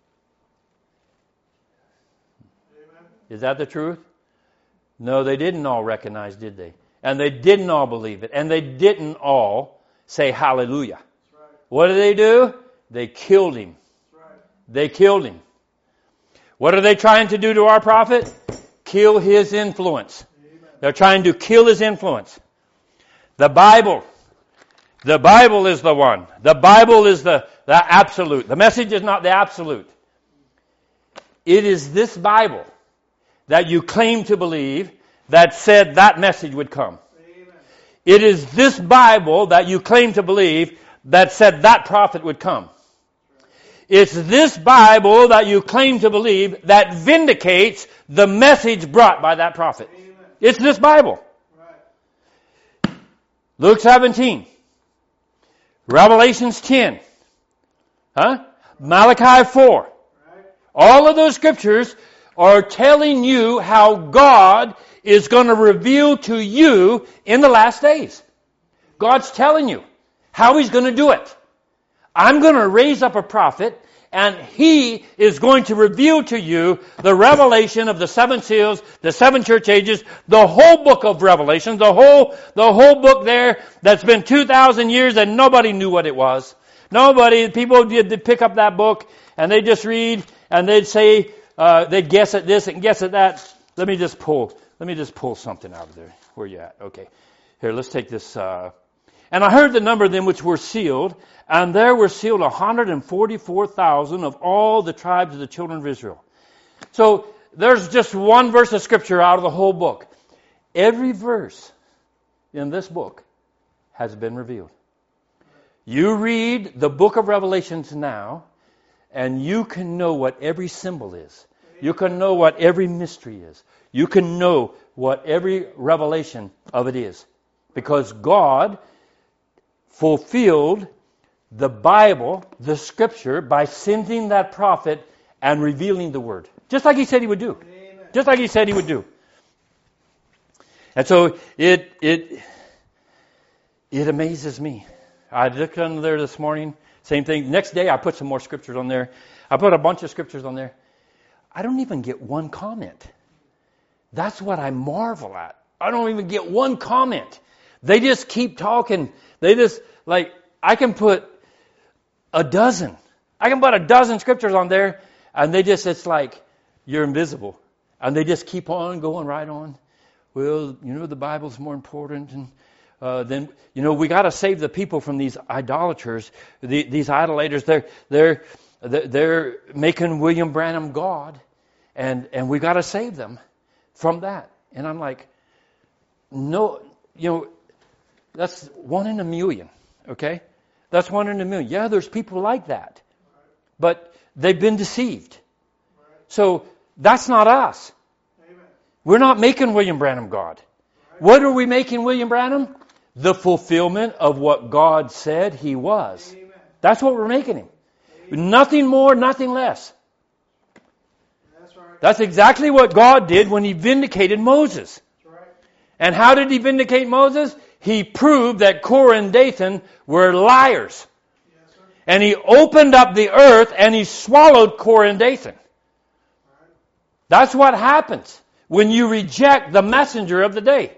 Amen. Is that the truth? No, they didn't all recognize, did they? And they didn't all believe it. And they didn't all say hallelujah. That's right. What did they do? They killed him. That's right. They killed him. What are they trying to do to our prophet? Kill his influence. Amen. They're trying to kill his influence. The Bible. The Bible is the one. The Bible is the, the absolute. The message is not the absolute. It is this Bible that you claim to believe that said that message would come. Amen. It is this Bible that you claim to believe that said that prophet would come. It's this Bible that you claim to believe that vindicates the message brought by that prophet. Amen. It's this Bible. Right. Luke seventeen. Revelations ten. Huh? Malachi four. Right. All of those scriptures are telling you how God is going to reveal to you in the last days. God's telling you how He's going to do it. I'm going to raise up a prophet, and he is going to reveal to you the revelation of the seven seals, the seven church ages, the whole book of Revelation, the whole, the whole book there that's been two thousand years and nobody knew what it was. Nobody, people did pick up that book and they just read and they'd say, uh, they'd guess at this and guess at that. Let me just pull, let me just pull something out of there. Where you at? Okay. Here, let's take this, uh, and I heard the number of them which were sealed, and there were sealed one hundred forty-four thousand of all the tribes of the children of Israel. So there's just one verse of Scripture out of the whole book. Every verse in this book has been revealed. You read the book of Revelations now, and you can know what every symbol is. You can know what every mystery is. You can know what every revelation of it is. Because God fulfilled the Bible, the Scripture, by sending that prophet and revealing the Word. Just like He said He would do. Amen. Just like He said He would do. And so it it it amazes me. I looked under there this morning, same thing. Next day I put some more scriptures on there. I put a bunch of scriptures on there. I don't even get one comment. That's what I marvel at. I don't even get one comment. They just keep talking. They just, like, I can put a dozen. I can put a dozen scriptures on there, and they just, it's like, you're invisible. And they just keep on going right on. Well, you know, the Bible's more important. And uh, then, you know, we got to save the people from these idolaters, the, these idolaters. They're, they're, they're making William Branham God, and, and we got to save them. from that. And I'm like, no, you know, that's one in a million, okay? That's one in a million. Yeah, there's people like that. But they've been deceived. So that's not us. We're not making William Branham God. What are we making William Branham? The fulfillment of what God said he was. That's what we're making him. Nothing more, nothing less. That's exactly what God did when he vindicated Moses. And how did he vindicate Moses? He proved that Korah and Dathan were liars. And he opened up the earth and he swallowed Korah and Dathan. That's what happens when you reject the messenger of the day.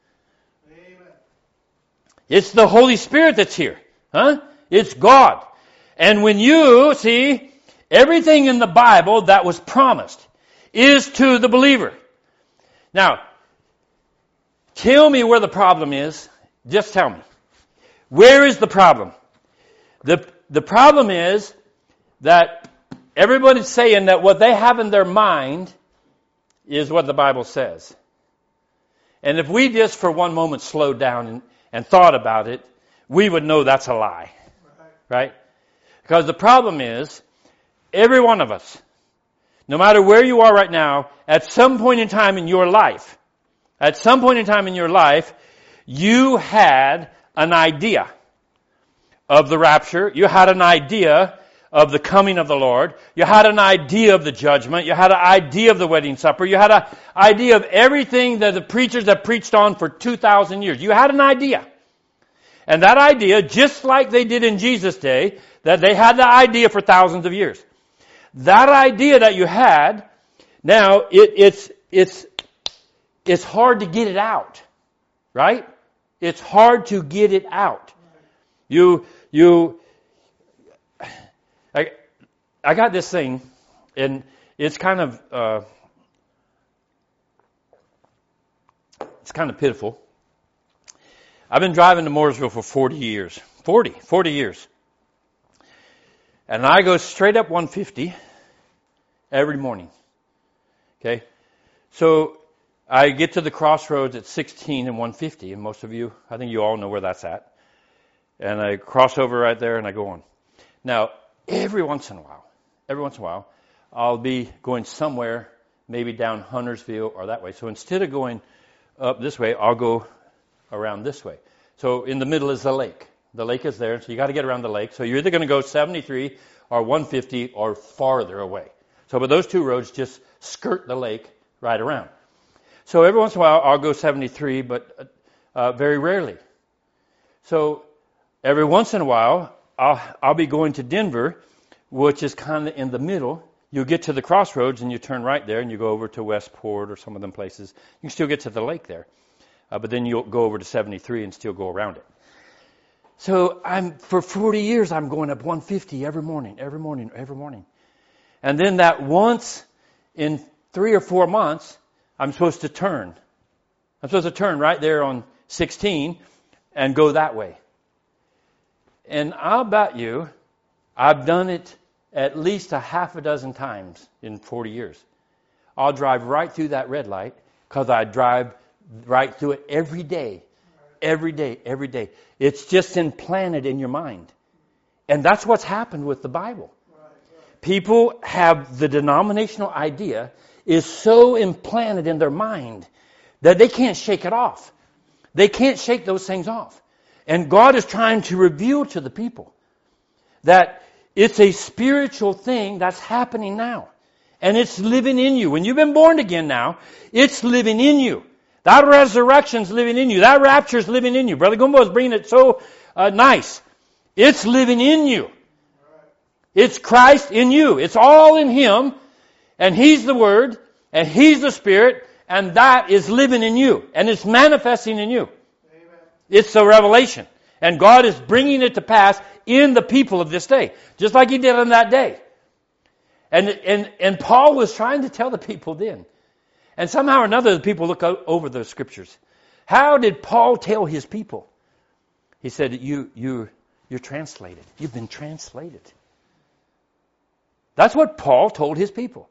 It's the Holy Spirit that's here. Huh? It's God. And when you see, everything in the Bible that was promised is to the believer. Now, tell me where the problem is. Just tell me. Where is the problem? The, the problem is that everybody's saying that what they have in their mind is what the Bible says. And if we just for one moment slowed down and, and thought about it, we would know that's a lie. Right? Because the problem is, every one of us, no matter where you are right now, at some point in time in your life, at some point in time in your life, you had an idea of the rapture. You had an idea of the coming of the Lord. You had an idea of the judgment. You had an idea of the wedding supper. You had an idea of everything that the preachers have preached on for two thousand years. You had an idea. And that idea, just like they did in Jesus' day, that they had the idea for thousands of years. That idea that you had, now it, it's it's it's hard to get it out, right? It's hard to get it out. You you, I I got this thing, and it's kind of uh, it's kind of pitiful. I've been driving to Mooresville for forty years, forty, forty years. And I go straight up one fifty every morning. Okay? So I get to the crossroads at sixteen and one fifty, and most of you, I think you all know where that's at. And I cross over right there and I go on. Now, every once in a while, every once in a while, I'll be going somewhere, maybe down Huntersville or that way. So instead of going up this way, I'll go around this way. So in the middle is the lake. The lake is there, so you got to get around the lake. So you're either going to go seventy-three or one fifty or farther away. So but those two roads just skirt the lake right around. So every once in a while I'll go seventy-three, but uh, very rarely. So every once in a while I'll I'll be going to Denver, which is kind of in the middle. You get to the crossroads and you turn right there and you go over to Westport or some of them places. You can still get to the lake there. Uh, but then you'll go over to seventy-three and still go around it. So I'm for forty years I'm going up one fifty every morning, every morning, every morning. And then that once in three or four months, I'm supposed to turn. I'm supposed to turn right there on sixteen and go that way. And I'll bet you I've done it at least a half a dozen times in forty years. I'll drive right through that red light because I drive right through it every day. Every day, every day. It's just implanted in your mind. And that's what's happened with the Bible. People have the denominational idea is so implanted in their mind that they can't shake it off. They can't shake those things off. And God is trying to reveal to the people that it's a spiritual thing that's happening now. And it's living in you. When you've been born again now, it's living in you. That resurrection's living in you. That rapture's living in you. Brother Gumbo is bringing it so uh, nice. It's living in you. It's Christ in you. It's all in Him. And He's the Word. And He's the Spirit. And that is living in you. And it's manifesting in you. Amen. It's the revelation. And God is bringing it to pass in the people of this day. Just like He did on that day. And, and, and Paul was trying to tell the people then. And somehow or another, the people look over the Scriptures. How did Paul tell his people? He said, you, you, you're translated. You've been translated. That's what Paul told his people. Right.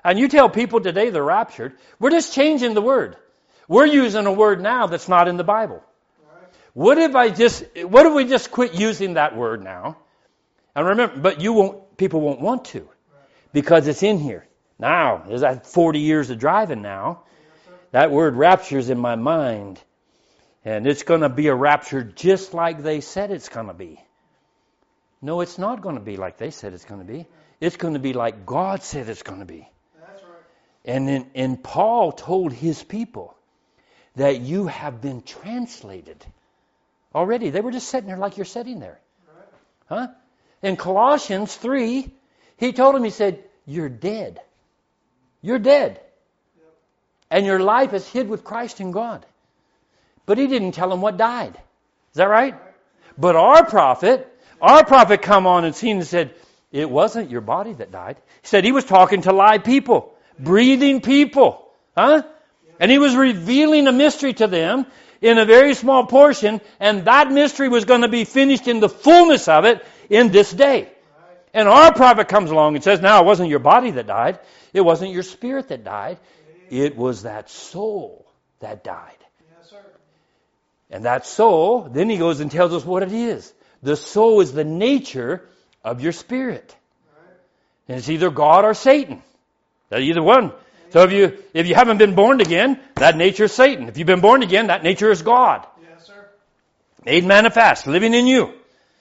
And you tell people today they're raptured, we're just changing the word. We're using a word now that's not in the Bible. What if I just, what if we just quit using that word now? And remember, but you won't, people won't want to because it's in here. Now, is that forty years of driving now? That word rapture is in my mind. And it's going to be a rapture just like they said it's going to be. No, it's not going to be like they said it's going to be. It's going to be like God said it's going to be. That's right. And then, and Paul told his people that you have been translated. Already, they were just sitting there like you're sitting there. Huh? In Colossians three, he told them, he said, you're dead. You're dead. And your life is hid with Christ in God. But he didn't tell them what died. Is that right? But our prophet, our prophet come on and seen and said, it wasn't your body that died. He said he was talking to live people, breathing people. Huh? And he was revealing a mystery to them in a very small portion, and that mystery was going to be finished in the fullness of it in this day. And our prophet comes along and says, now, it wasn't your body that died. It wasn't your spirit that died. It was that soul that died. Yes, sir. And that soul, then he goes and tells us what it is. The soul is the nature of your spirit. And it's either God or Satan. That's either one. So if you if you haven't been born again, that nature is Satan. If you've been born again, that nature is God. Yes, sir. Made manifest, living in you.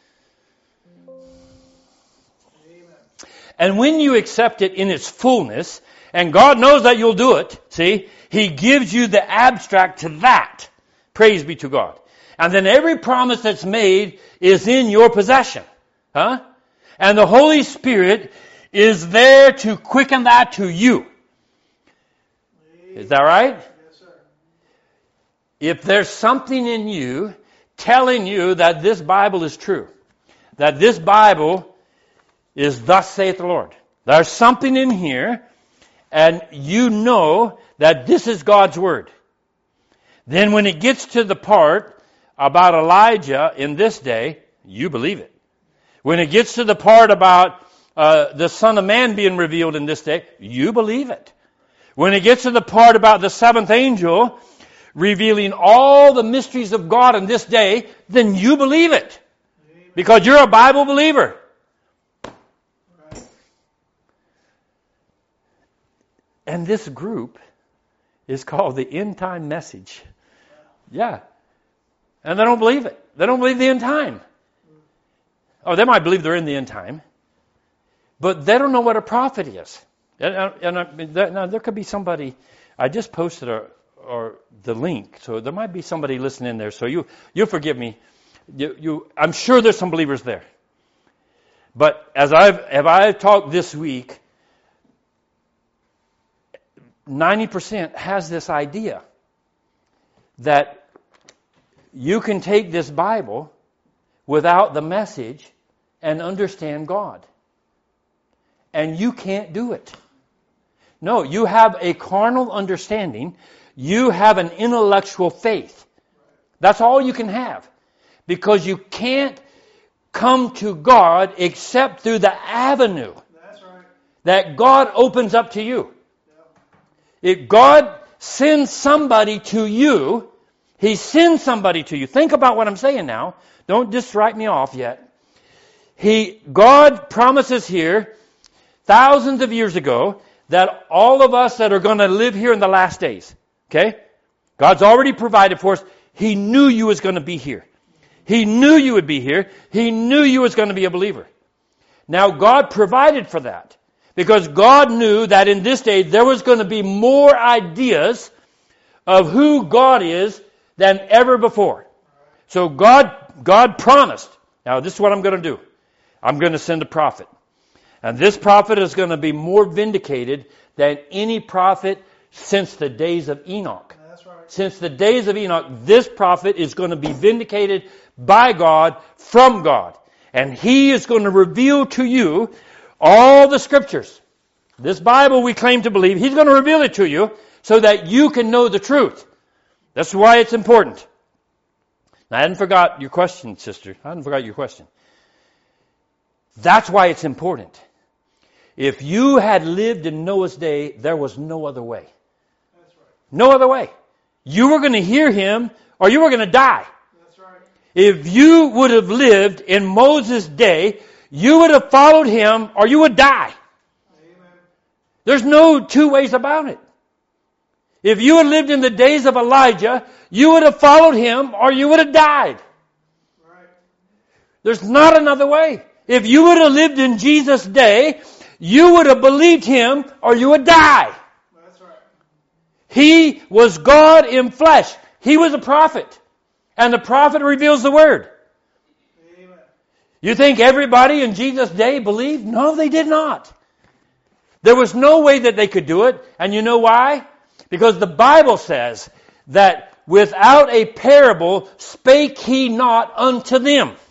Amen. And when you accept it in its fullness, and God knows that you'll do it, see, He gives you the abstract to that. Praise be to God. And then every promise that's made is in your possession. Huh? And the Holy Spirit is there to quicken that to you. Is that right? Yes, sir. If there's something in you telling you that this Bible is true, that this Bible is thus saith the Lord, there's something in here, and you know that this is God's Word. Then when it gets to the part about Elijah in this day, you believe it. When it gets to the part about uh, the Son of Man being revealed in this day, you believe it. When it gets to the part about the seventh angel revealing all the mysteries of God in this day, then you believe it. Because you're a Bible believer. Right. And this group is called the End Time Message. Yeah. And they don't believe it. They don't believe the end time. Oh, they might believe they're in the end time. But they don't know what a prophet is. And, and, and now there could be somebody, I just posted a, or the link, so there might be somebody listening there. So you, you forgive me. You, you, I'm sure there's some believers there. But as I've, as I've talked this week, ninety percent has this idea that you can take this Bible without the message and understand God. And you can't do it. No, you have a carnal understanding. You have an intellectual faith. That's all you can have. Because you can't come to God except through the avenue That's right. that God opens up to you. If God sends somebody to you, He sends somebody to you. Think about what I'm saying now. Don't just write me off yet. He, God promises here, thousands of years ago, that all of us that are going to live here in the last days, okay? God's already provided for us. He knew you was going to be here. He knew you would be here. He knew you was going to be a believer. Now, God provided for that. Because God knew that in this day there was going to be more ideas of who God is than ever before. So God, God promised. Now, this is what I'm going to do. I'm going to send a prophet. And this prophet is going to be more vindicated than any prophet since the days of Enoch. That's right. Since the days of Enoch, this prophet is going to be vindicated by God, from God. And he is going to reveal to you all the scriptures. This Bible we claim to believe, he's going to reveal it to you so that you can know the truth. That's why it's important. Now, I hadn't forgot your question, sister. I hadn't forgot your question. That's why it's important. If you had lived in Noah's day, there was no other way. That's right. No other way. You were going to hear him or you were going to die. That's right. If you would have lived in Moses' day, you would have followed him or you would die. Amen. There's no two ways about it. If you had lived in the days of Elijah, you would have followed him or you would have died. Right. There's not another way. If you would have lived in Jesus' day, you would have believed him or you would die. That's right. He was God in flesh. He was a prophet. And the prophet reveals the word. Amen. You think everybody in Jesus' day believed? No, they did not. There was no way that they could do it. And you know why? Because the Bible says that without a parable spake he not unto them. Right.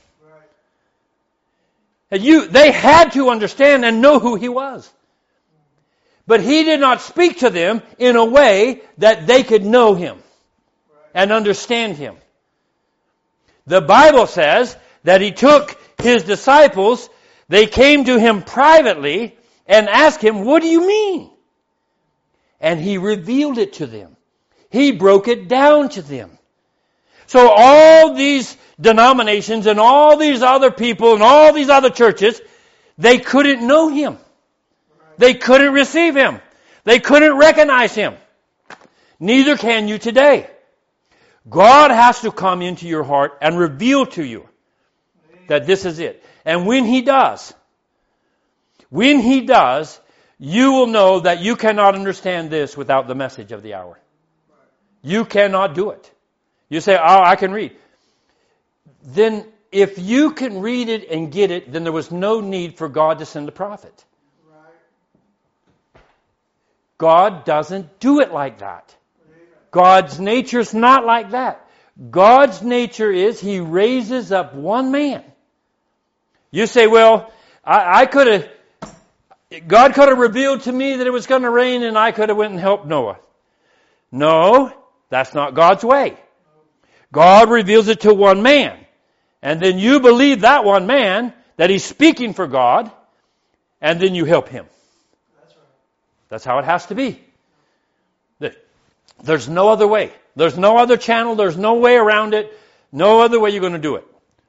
And you, they had to understand and know who he was. But he did not speak to them in a way that they could know him and understand him. The Bible says that he took his disciples, they came to him privately and asked him, what do you mean? And he revealed it to them. He broke it down to them. So all these denominations and all these other people and all these other churches, they couldn't know him. They couldn't receive him. They couldn't recognize him. Neither can you today. God has to come into your heart and reveal to you that this is it. And when he does, when he does, you will know that you cannot understand this without the message of the hour. You cannot do it. You say, oh, I can read. Then if you can read it and get it, then there was no need for God to send a prophet. Right. God doesn't do it like that. God's nature is not like that. God's nature is he raises up one man. You say, well, I, I could have, God could have revealed to me that it was going to rain and I could have went and helped Noah. No, that's not God's way. God reveals it to one man. And then you believe that one man, that he's speaking for God, and then you help him. That's right. That's how it has to be. There's no other way. There's no other channel. There's no way around it. No other way you're going to do it.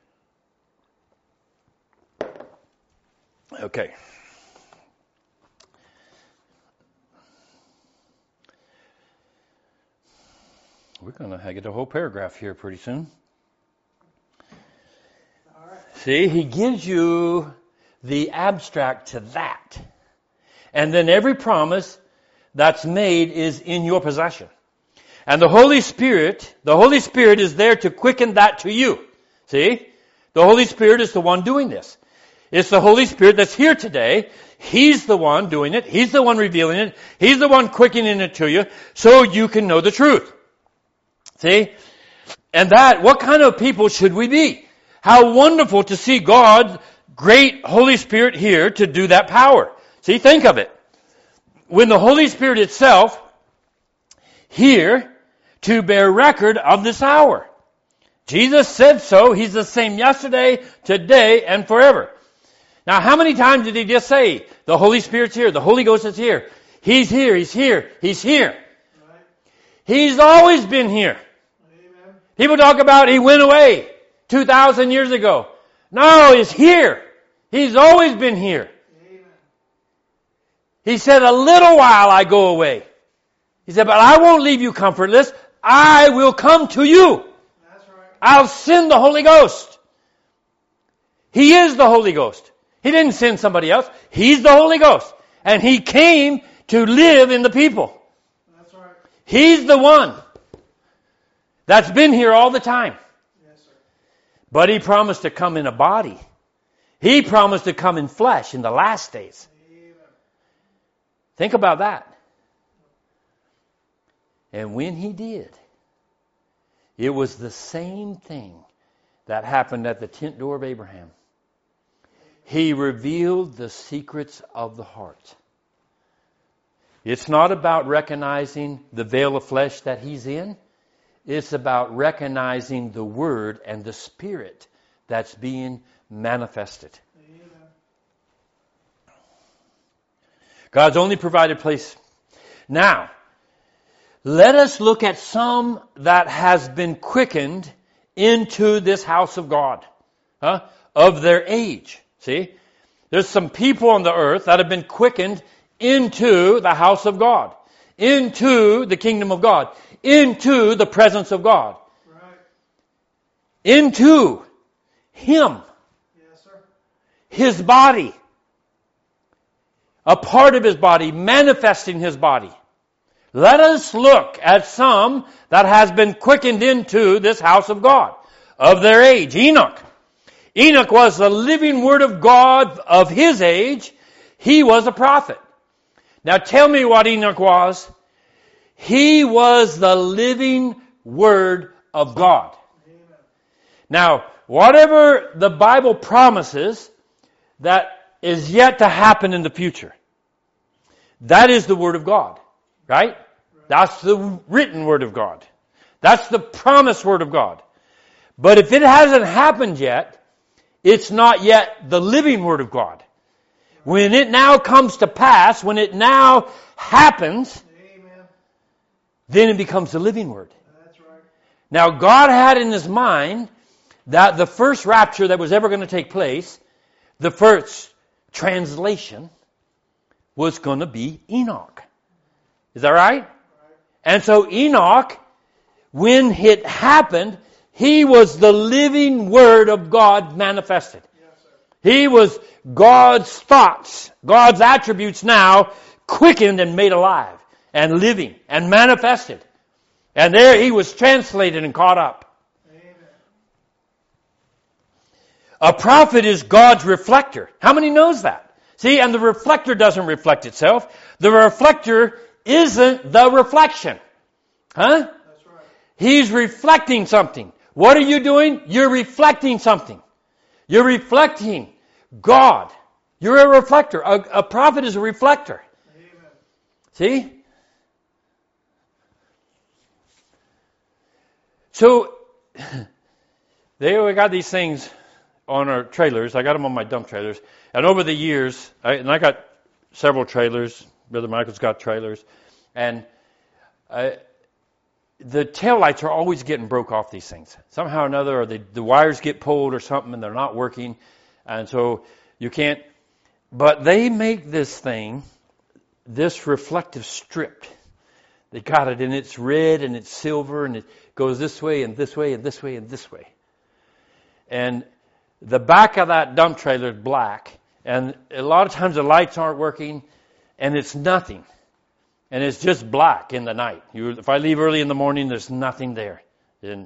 Okay. We're going to get a whole paragraph here pretty soon. All right. See, he gives you the abstract to that. And then every promise that's made is in your possession. And the Holy Spirit, the Holy Spirit is there to quicken that to you. See? The Holy Spirit is the one doing this. It's the Holy Spirit that's here today. He's the one doing it. He's the one revealing it. He's the one quickening it to you so you can know the truth. See? And that, what kind of people should we be? How wonderful to see God's great Holy Spirit here to do that power. See, think of it. When the Holy Spirit itself here to bear record of this hour. Jesus said so. He's the same yesterday, today, and forever. Now, how many times did he just say, the Holy Spirit's here, the Holy Ghost is here. He's here, he's here, he's here. Right. He's always been here. Amen. People talk about he went away two thousand years ago. No, he's here. He's always been here. Amen. He said, a little while I go away. He said, but I won't leave you comfortless. I will come to you. That's right. I'll send the Holy Ghost. He is the Holy Ghost. He didn't send somebody else. He's the Holy Ghost. And he came to live in the people. That's right. He's the one that's been here all the time. Yes, sir. But he promised to come in a body. He promised to come in flesh in the last days. Amen. Think about that. And when he did, it was the same thing that happened at the tent door of Abraham. He revealed the secrets of the heart. It's not about recognizing the veil of flesh that he's in. It's about recognizing the Word and the Spirit that's being manifested. Amen. God's only provided place. Now, let us look at some that has been quickened into this house of God, huh? Of their age. See? There's some people on the earth that have been quickened into the house of God, into the kingdom of God, into the presence of God, Right. into Him, Yes, sir. His body, a part of His body, manifesting His body. Let us look at some that has been quickened into this house of God, of their age. Enoch. Enoch was the living word of God of his age. He was a prophet. Now tell me what Enoch was. He was the living word of God. Amen. Now, whatever the Bible promises that is yet to happen in the future, that is the word of God. Right? That's the written word of God. That's the promised word of God. But if it hasn't happened yet, it's not yet the living word of God. When it now comes to pass, when it now happens, Amen. then it becomes the living word. That's right. Now God had in His mind that the first rapture that was ever going to take place, the first translation, was going to be Enoch. Is that right? Right. And so Enoch, when it happened, he was the living word of God manifested. Yes, sir. He was God's thoughts, God's attributes now quickened and made alive and living and manifested. And there he was translated and caught up. Amen. A prophet is God's reflector. How many knows that? See, and the reflector doesn't reflect itself. The reflector isn't the reflection. Huh? That's right. He's reflecting something. What are you doing? You're reflecting something. You're reflecting God. You're a reflector. A, a prophet is a reflector. Amen. See? So, there we got these things on our trailers. I got them on my dump trailers. And over the years, I, and I got several trailers. Brother Michael's got trailers. And I, the taillights are always getting broke off these things. Somehow or another, or the, the wires get pulled or something and they're not working. And so you can't. But they make this thing, this reflective strip. They got it, and it's red and it's silver, and it goes this way and this way and this way and this way. And the back of that dump trailer is black. And a lot of times the lights aren't working, and it's nothing. And it's just black in the night. You, if I leave early in the morning, there's nothing there. And,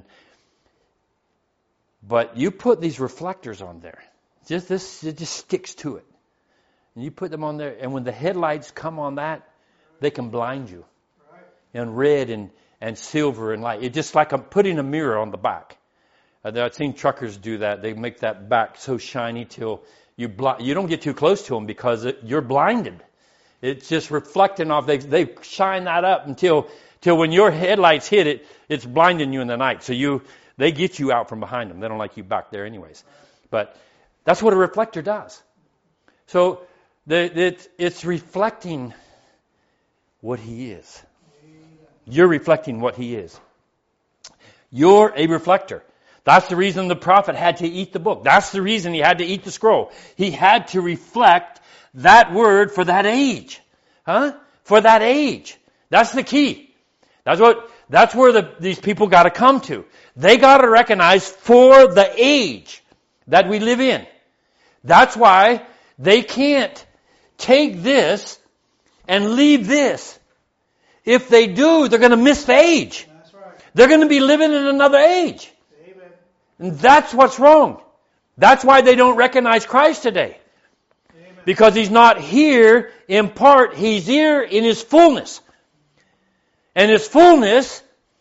but you put these reflectors on there. Just this, it just sticks to it. And you put them on there, and when the headlights come on that, they can blind you. Right. And red and, and silver and light. It's just like I'm putting a mirror on the back. Uh, I've seen truckers do that. They make that back so shiny till you bl- you don't get too close to them because it, you're blinded. It's just reflecting off. They they shine that up until till when your headlights hit it, it's blinding you in the night. So you they get you out from behind them. They don't like you back there anyways. But that's what a reflector does. So the, it, it's reflecting what He is. You're reflecting what He is. You're a reflector. That's the reason the prophet had to eat the book. That's the reason he had to eat the scroll. He had to reflect that word for that age. Huh? For that age. That's the key. That's what, that's where the, these people got to come to. They got to recognize for the age that we live in. That's why they can't take this and leave this. If they do, they're going to miss the age. That's right. They're going to be living in another age. Amen. And that's what's wrong. That's why they don't recognize Christ today. Amen. Because He's not here in part. He's here in His fullness. And His fullness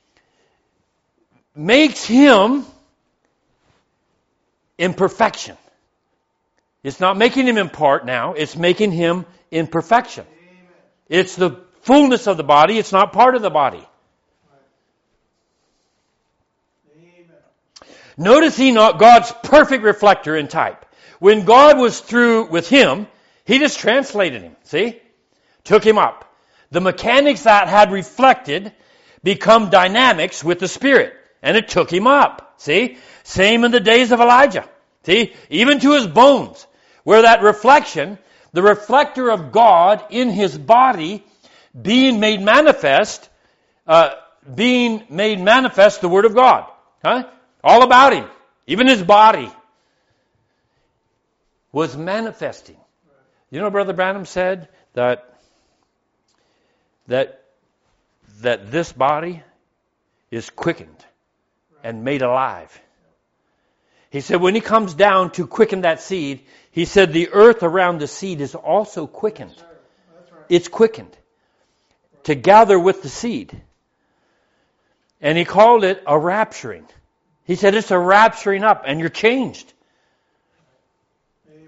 makes Him in perfection. It's not making Him in part now. It's making Him in perfection. Amen. It's the fullness of the body. It's not part of the body. Amen. Notice Enoch, God's perfect reflector and type. When God was through with him, He just translated him. See? took him up. The mechanics that had reflected become dynamics with the Spirit, and it took him up. See? Same in the days of Elijah. See? Even to his bones, where that reflection, the reflector of God in his body being made manifest, uh, being made manifest the Word of God. Huh? All about him. Even his body was manifesting. You know, Brother Branham said that that that this body is quickened and made alive. He said when he comes down to quicken that seed, he said the earth around the seed is also quickened. That's right. It's quickened to gather with the seed. And he called it a rapturing. He said it's a rapturing up and you're changed. Amen.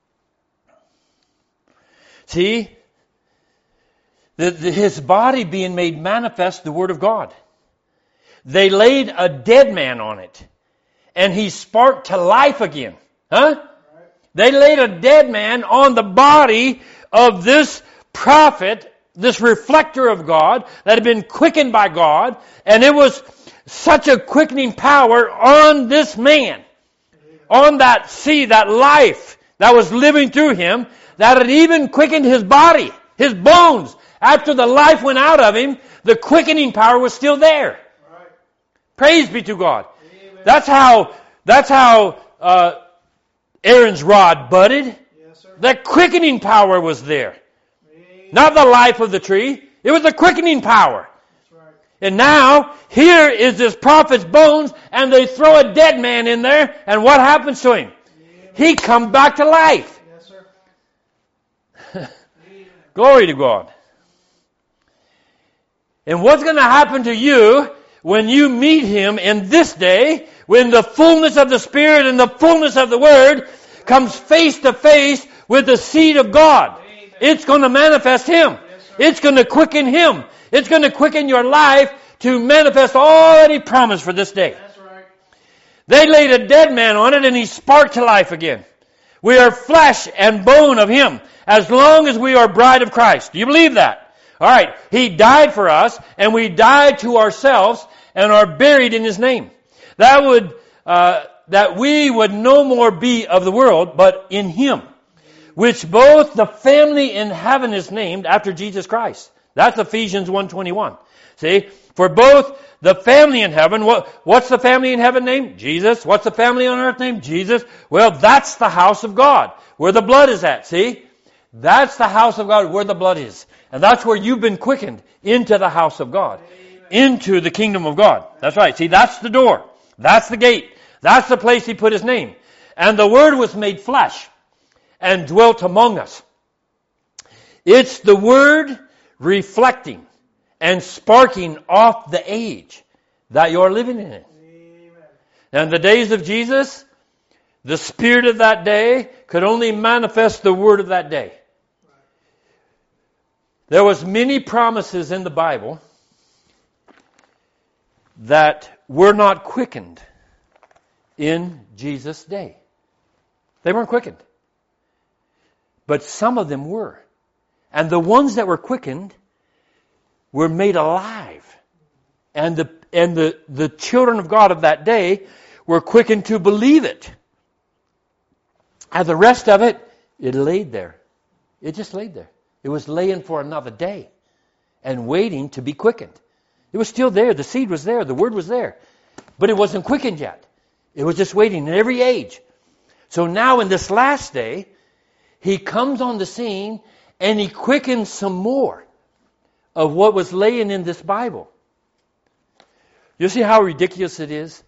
See, the, the, his body being made manifest, the Word of God. They laid a dead man on it, and he sparked to life again. Huh? Right. They laid a dead man on the body of this prophet, this reflector of God, that had been quickened by God, and it was such a quickening power on this man, on that seed, that life that was living through him, that it even quickened his body, his bones. After the life went out of him, the quickening power was still there. Right. Praise be to God. Amen. That's how, that's how uh, Aaron's rod budded. Yes, sir. The quickening power was there. Amen. Not the life of the tree. It was the quickening power. That's right. And now, here is this prophet's bones, and they throw a dead man in there, and what happens to him? Amen. He comes back to life. Yes, sir. Amen. Glory to God. And what's going to happen to you when you meet Him in this day, when the fullness of the Spirit and the fullness of the Word comes face to face with the seed of God? Amen. It's going to manifest Him. Yes, sir. It's going to quicken Him. It's going to quicken your life to manifest all that He promised for this day. That's right. They laid a dead man on it and he sparked to life again. We are flesh and bone of Him as long as we are bride of Christ. Do you believe that? All right. He died for us and we died to ourselves and are buried in His name. That would, uh, that we would no more be of the world, but in Him, which both the family in heaven is named after Jesus Christ. That's Ephesians one twenty-one. See? For both the family in heaven, what, what's the family in heaven named? Jesus. What's the family on earth named? Jesus. Well, that's the house of God, where the blood is at. See? That's the house of God, where the blood is. And that's where you've been quickened, into the house of God. Amen. Into the kingdom of God. That's right. See, that's the door. That's the gate. That's the place He put His name. And the Word was made flesh and dwelt among us. It's the Word reflecting and sparking off the age that you're living in it. Amen. Now, in the days of Jesus, the Spirit of that day could only manifest the Word of that day. There was many promises in the Bible that were not quickened in Jesus' day. They weren't quickened. But some of them were. And the ones that were quickened were made alive. And the and the, the children of God of that day were quickened to believe it. And the rest of it, it laid there. It just laid there. It was laying for another day and waiting to be quickened. It was still there. The seed was there. The Word was there. But it wasn't quickened yet. It was just waiting in every age. So now in this last day, He comes on the scene and He quickens some more of what was laying in this Bible. You see how ridiculous it is?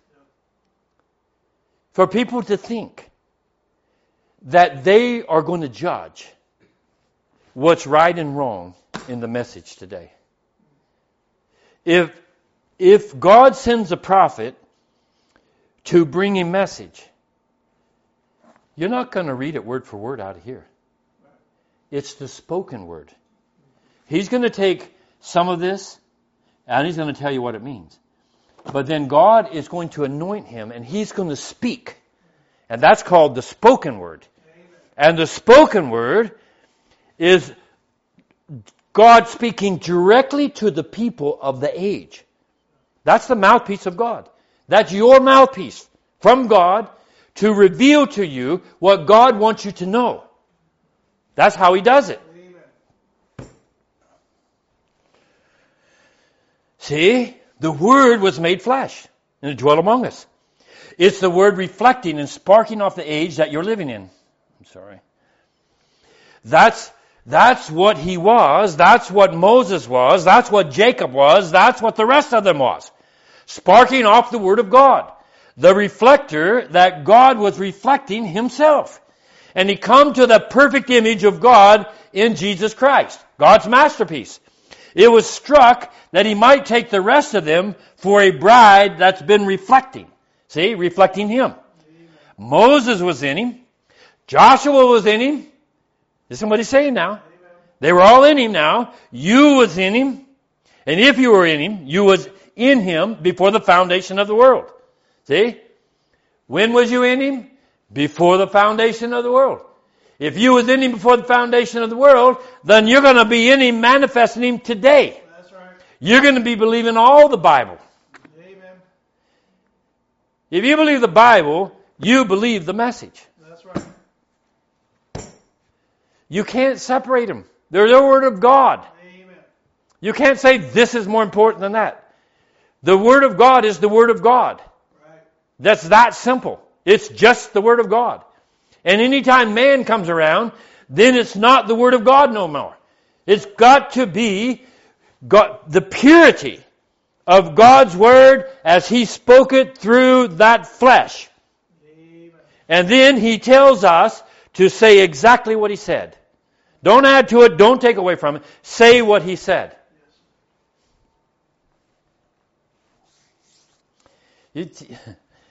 For people to think that they are going to judge what's right and wrong in the message today. If, if God sends a prophet to bring a message, you're not going to read it word for word out of here. It's the spoken word. He's going to take some of this and He's going to tell you what it means. But then God is going to anoint him and He's going to speak. And that's called the spoken word. And the spoken word is God speaking directly to the people of the age. That's the mouthpiece of God. That's your mouthpiece from God to reveal to you what God wants you to know. That's how He does it. Amen. See? The Word was made flesh and it dwelt among us. It's the Word reflecting and sparking off the age that you're living in. I'm sorry. That's, that's what he was. That's what Moses was. That's what Jacob was. That's what the rest of them was. Sparking off the Word of God. The reflector that God was reflecting Himself. And He come to the perfect image of God in Jesus Christ. God's masterpiece. It was struck that He might take the rest of them for a bride that's been reflecting. See, reflecting Him. Amen. Moses was in Him. Joshua was in Him. Listen what He's saying now. Amen. They were all in Him now. You was in Him. And if you were in Him, you was in Him before the foundation of the world. See? When was you in Him? Before the foundation of the world. If you was in Him before the foundation of the world, then you're going to be in Him, manifesting Him today. That's right. You're going to be believing all the Bible. Amen. If you believe the Bible, you believe the message. That's right. You can't separate them. They're the Word of God. Amen. You can't say this is more important than that. The Word of God is the Word of God. Right. That's that simple. It's just the Word of God. And anytime man comes around, then it's not the Word of God no more. It's got to be God, the purity of God's Word as He spoke it through that flesh. Amen. And then He tells us to say exactly what He said. Don't add to it. Don't take away from it. Say what He said. Yes. It,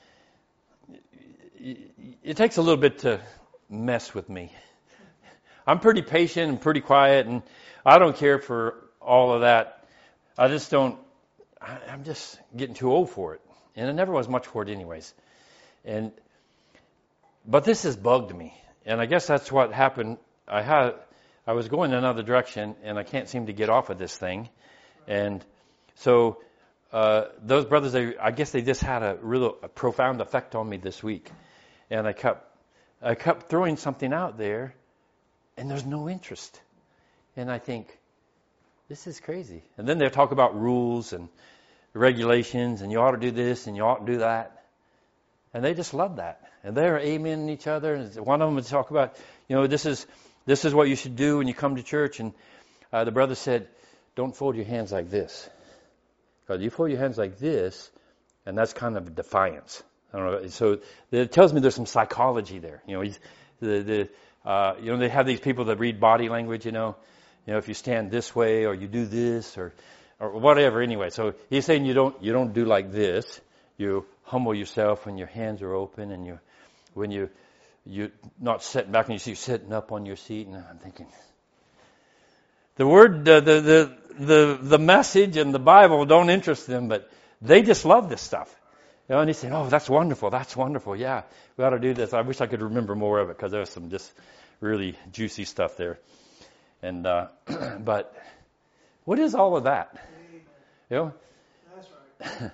it takes a little bit to mess with me. I'm pretty patient and pretty quiet, and I don't care for all of that. I just don't, I'm just getting too old for it. And I never was much for it anyways. And, but this has bugged me. And I guess that's what happened. I had, I was going in another direction, and I can't seem to get off of this thing. And so, uh, those brothers, they, I guess they just had a real a profound effect on me this week. And I kept, I kept throwing something out there, and there's no interest. And I think, this is crazy. And then they'll talk about rules and regulations, and you ought to do this, and you ought to do that. And they just love that. And they're amening each other. And one of them would talk about, you know, this is this is what you should do when you come to church. And uh, the brother said, don't fold your hands like this. Because you fold your hands like this, and that's kind of defiance. I don't know. So it tells me there's some psychology there. You know, he's, the the uh, you know they have these people that read body language. You know, you know if you stand this way or you do this or or whatever. Anyway, so he's saying you don't you don't do like this. You humble yourself when your hands are open and you when you you not sitting back and you see you sitting up on your seat. And I'm thinking the word the the the the, the message and the Bible don't interest them, but they just love this stuff. You know, and he's saying, oh, that's wonderful, that's wonderful, yeah, we ought to do this. I wish I could remember more of it because there's some just really juicy stuff there. And uh, but what is all of that? You know? That's right.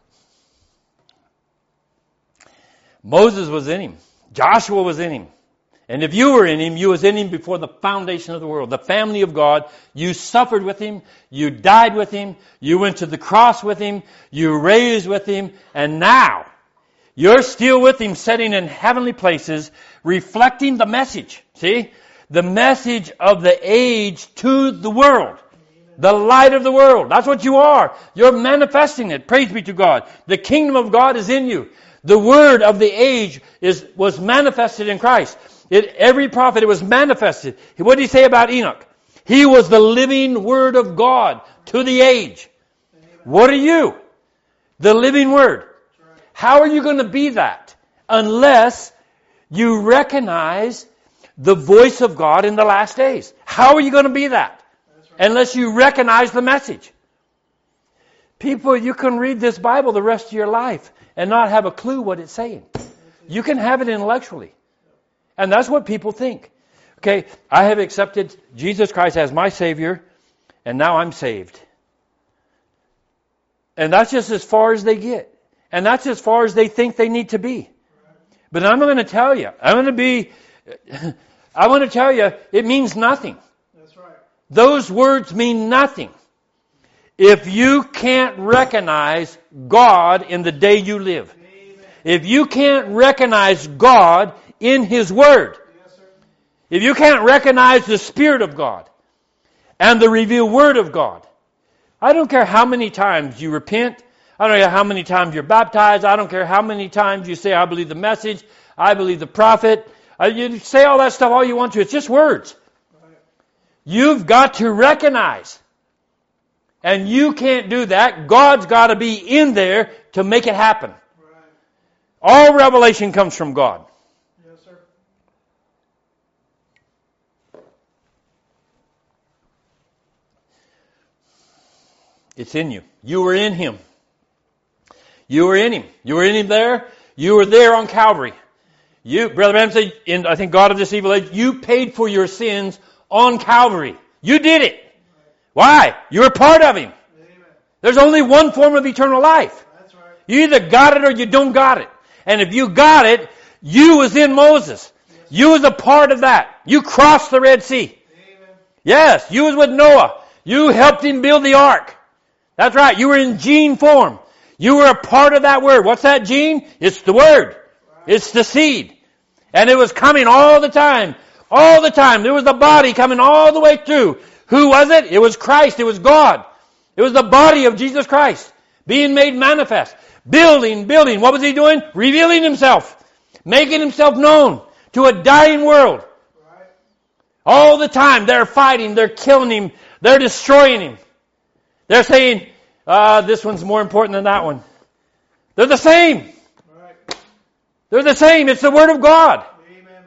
Moses was in him. Joshua was in him. And if you were in him, you was in him before the foundation of the world. The family of God, you suffered with him, you died with him, you went to the cross with him, you raised with him, and now you're still with him, sitting in heavenly places, reflecting the message. See? The message of the age to the world. The light of the world. That's what you are. You're manifesting it. Praise be to God. The kingdom of God is in you. The word of the age is was manifested in Christ. It, every prophet, it was manifested. What did he say about Enoch? He was the living word of God to the age. What are you? The living word. How are you going to be that? Unless you recognize the voice of God in the last days. How are you going to be that? Unless you recognize the message. People, you can read this Bible the rest of your life and not have a clue what it's saying. You can have it intellectually. And that's what people think. Okay, I have accepted Jesus Christ as my Savior, and now I'm saved. And that's just as far as they get. And that's as far as they think they need to be. But I'm going to tell you, I'm going to be, I want to tell you, it means nothing. That's right. Those words mean nothing if you can't recognize God in the day you live. Amen. If you can't recognize God in His Word. Yes, sir. If you can't recognize the Spirit of God and the revealed Word of God. I don't care how many times you repent. I don't care how many times you're baptized. I don't care how many times you say, I believe the message. I believe the prophet. Uh, you say all that stuff all you want to. It's just words. Right. You've got to recognize. And you can't do that. God's got to be in there to make it happen. Right. All revelation comes from God. Yes, sir. It's in you. You were in Him. You were in Him. You were in Him there. You were there on Calvary. You, Brother Branham said, in, I think, God of this evil age, you paid for your sins on Calvary. You did it. Why? You were part of Him. Amen. There's only one form of eternal life. That's right. You either got it or you don't got it. And if you got it, you was in Moses. You was a part of that. You crossed the Red Sea. Amen. Yes, you was with Noah. You helped him build the ark. That's right. You were in gene form. You were a part of that word. What's that gene? It's the word. It's the seed. And it was coming all the time. All the time. There was the body coming all the way through. Who was it? It was Christ. It was God. It was the body of Jesus Christ being made manifest. Building, building. What was He doing? Revealing Himself. Making Himself known to a dying world. Right. All the time they're fighting. They're killing Him. They're destroying Him. They're saying, uh, this one's more important than that one. They're the same. Right. They're the same. It's the Word of God. Amen.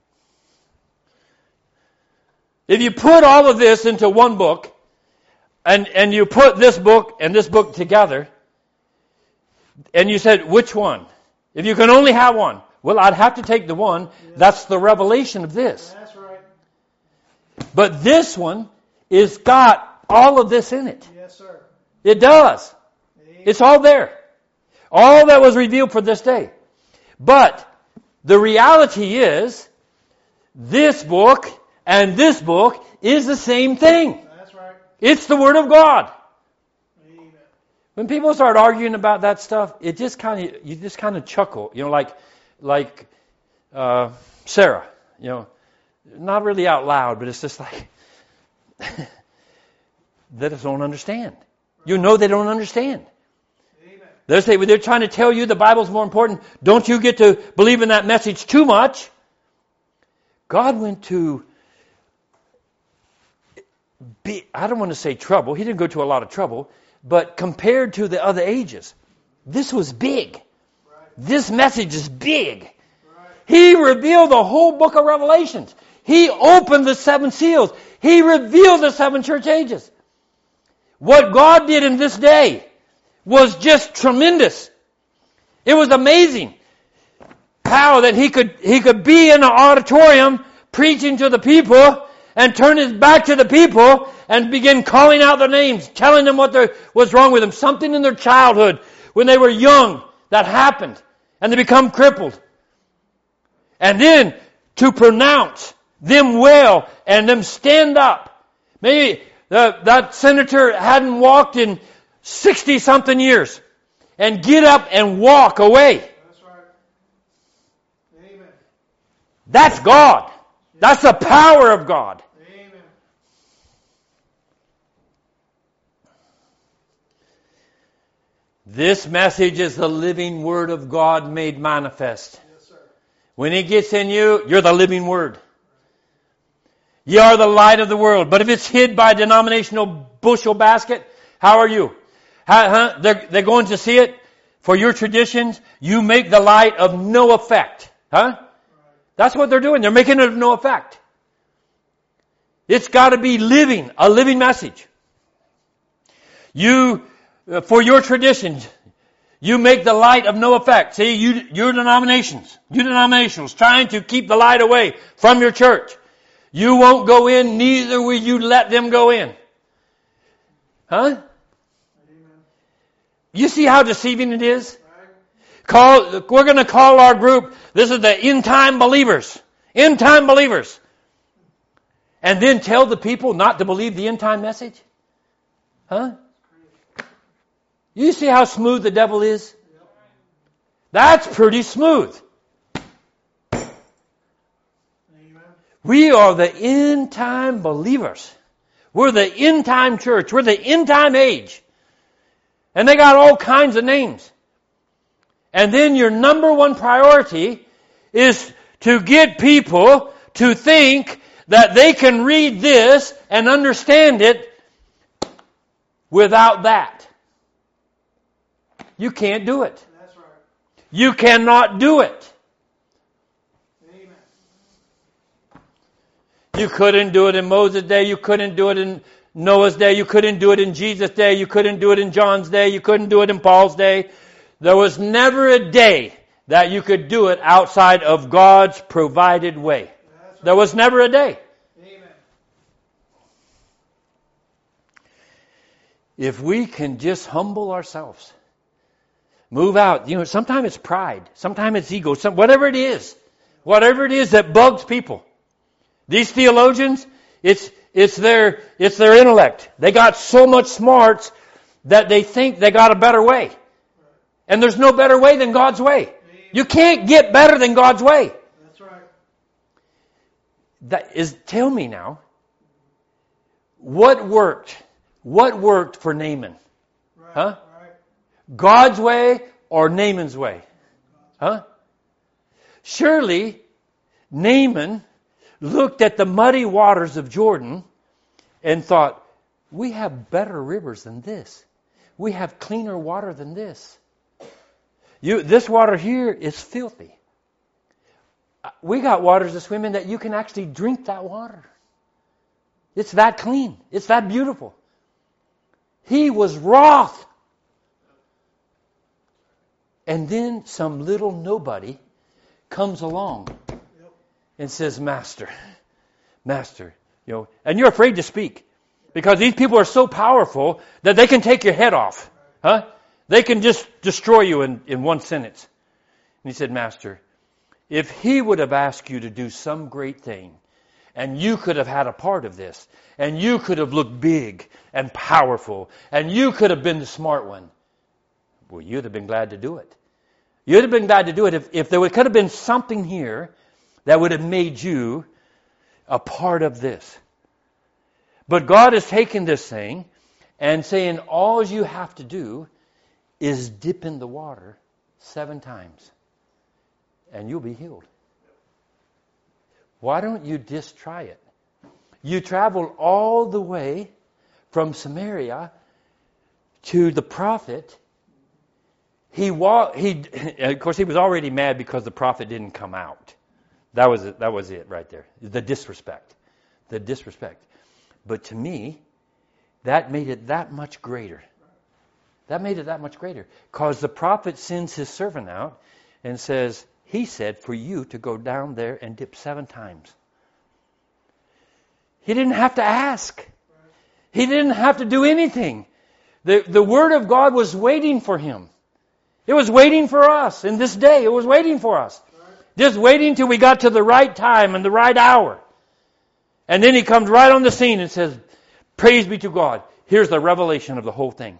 If you put all of this into one book, and, and you put this book and this book together, and you said, which one? If you can only have one, well, I'd have to take the one. Yes. That's the revelation of this. That's right. But this one is got all of this in it. Yes, sir. It does. Amen. It's all there. All that was revealed for this day. But the reality is, this book and this book is the same thing. That's right. It's the Word of God. Amen. When people start arguing about that stuff, it just kind of you just kind of chuckle, you know, like like uh, Sarah, you know, not really out loud, but it's just like they just don't understand. You know they don't understand. Amen. They say, well, they're trying to tell you the Bible's more important. Don't you get to believe in that message too much? God went to, be, I don't want to say trouble. He didn't go to a lot of trouble. But compared to the other ages, this was big. Right. This message is big. Right. He revealed the whole book of Revelations. He opened the seven seals. He revealed the seven church ages. What God did in this day was just tremendous. It was amazing how that he could he could be in an auditorium preaching to the people and turn his back to the people and begin calling out their names, telling them what was wrong with them, something in their childhood when they were young that happened, and they become crippled. And then to pronounce them well and them stand up. Maybe uh, that senator hadn't walked in sixty-something years, and get up and walk away. That's right. Amen. That's God. That's the power of God. Amen. This message is the living Word of God made manifest. Yes, sir. When it gets in you, you're the living Word. You are the light of the world. But if it's hid by a denominational bushel basket, how are you? How, huh? They're, they're going to see it for your traditions. You make the light of no effect. Huh? That's what they're doing. They're making it of no effect. It's got to be living, a living message. You, uh, for your traditions, you make the light of no effect. See, you, your denominations, you denominationals, trying to keep the light away from your church. You won't go in, neither will you let them go in. Huh? You see how deceiving it is? Call, we're going to call our group, this is the end time believers. End time believers. And then tell the people not to believe the end time message? Huh? You see how smooth the devil is? That's pretty smooth. We are the end time believers. We're the end time church. We're the end time age. And they got all kinds of names. And then your number one priority is to get people to think that they can read this and understand it without that. You can't do it. That's right. You cannot do it. Amen. You couldn't do it in Moses' day. You couldn't do it in Noah's day. You couldn't do it in Jesus' day. You couldn't do it in John's day. You couldn't do it in Paul's day. There was never a day that you could do it outside of God's provided way. Right. There was never a day. Amen. If we can just humble ourselves, move out. You know, sometimes it's pride. Sometimes it's ego. Some, whatever it is. Whatever it is that bugs people. These theologians, it's it's their it's their intellect. They got so much smarts that they think they got a better way. And there's no better way than God's way. You can't get better than God's way. That's right. That is, tell me now, what worked? What worked for Naaman? Right. Huh? Right. God's way or Naaman's way? Huh? Surely, Naaman looked at the muddy waters of Jordan and thought, we have better rivers than this. We have cleaner water than this. You, this water here is filthy. We got waters to swim in that you can actually drink that water. It's that clean. It's that beautiful. He was wroth. And then some little nobody comes along and says, Master, Master, you know, and you're afraid to speak because these people are so powerful that they can take your head off. Huh? They can just destroy you in, in one sentence. And he said, Master, if he would have asked you to do some great thing, and you could have had a part of this, and you could have looked big and powerful, and you could have been the smart one, well, you'd have been glad to do it. You'd have been glad to do it if, if there could have been something here that would have made you a part of this. But God has taken this thing and saying all you have to do is dip in the water seven times and you'll be healed. Why don't you just try it? You travel all the way from Samaria to the prophet. He wa- he of course he was already mad because the prophet didn't come out. That was it, that was it right there. The disrespect. The disrespect. But to me, that made it that much greater. That made it that much greater. Because the prophet sends his servant out and says, he said for you to go down there and dip seven times. He didn't have to ask. He didn't have to do anything. The, the word of God was waiting for him. It was waiting for us in this day. It was waiting for us. Just waiting till we got to the right time and the right hour. And then he comes right on the scene and says, praise be to God. Here's the revelation of the whole thing.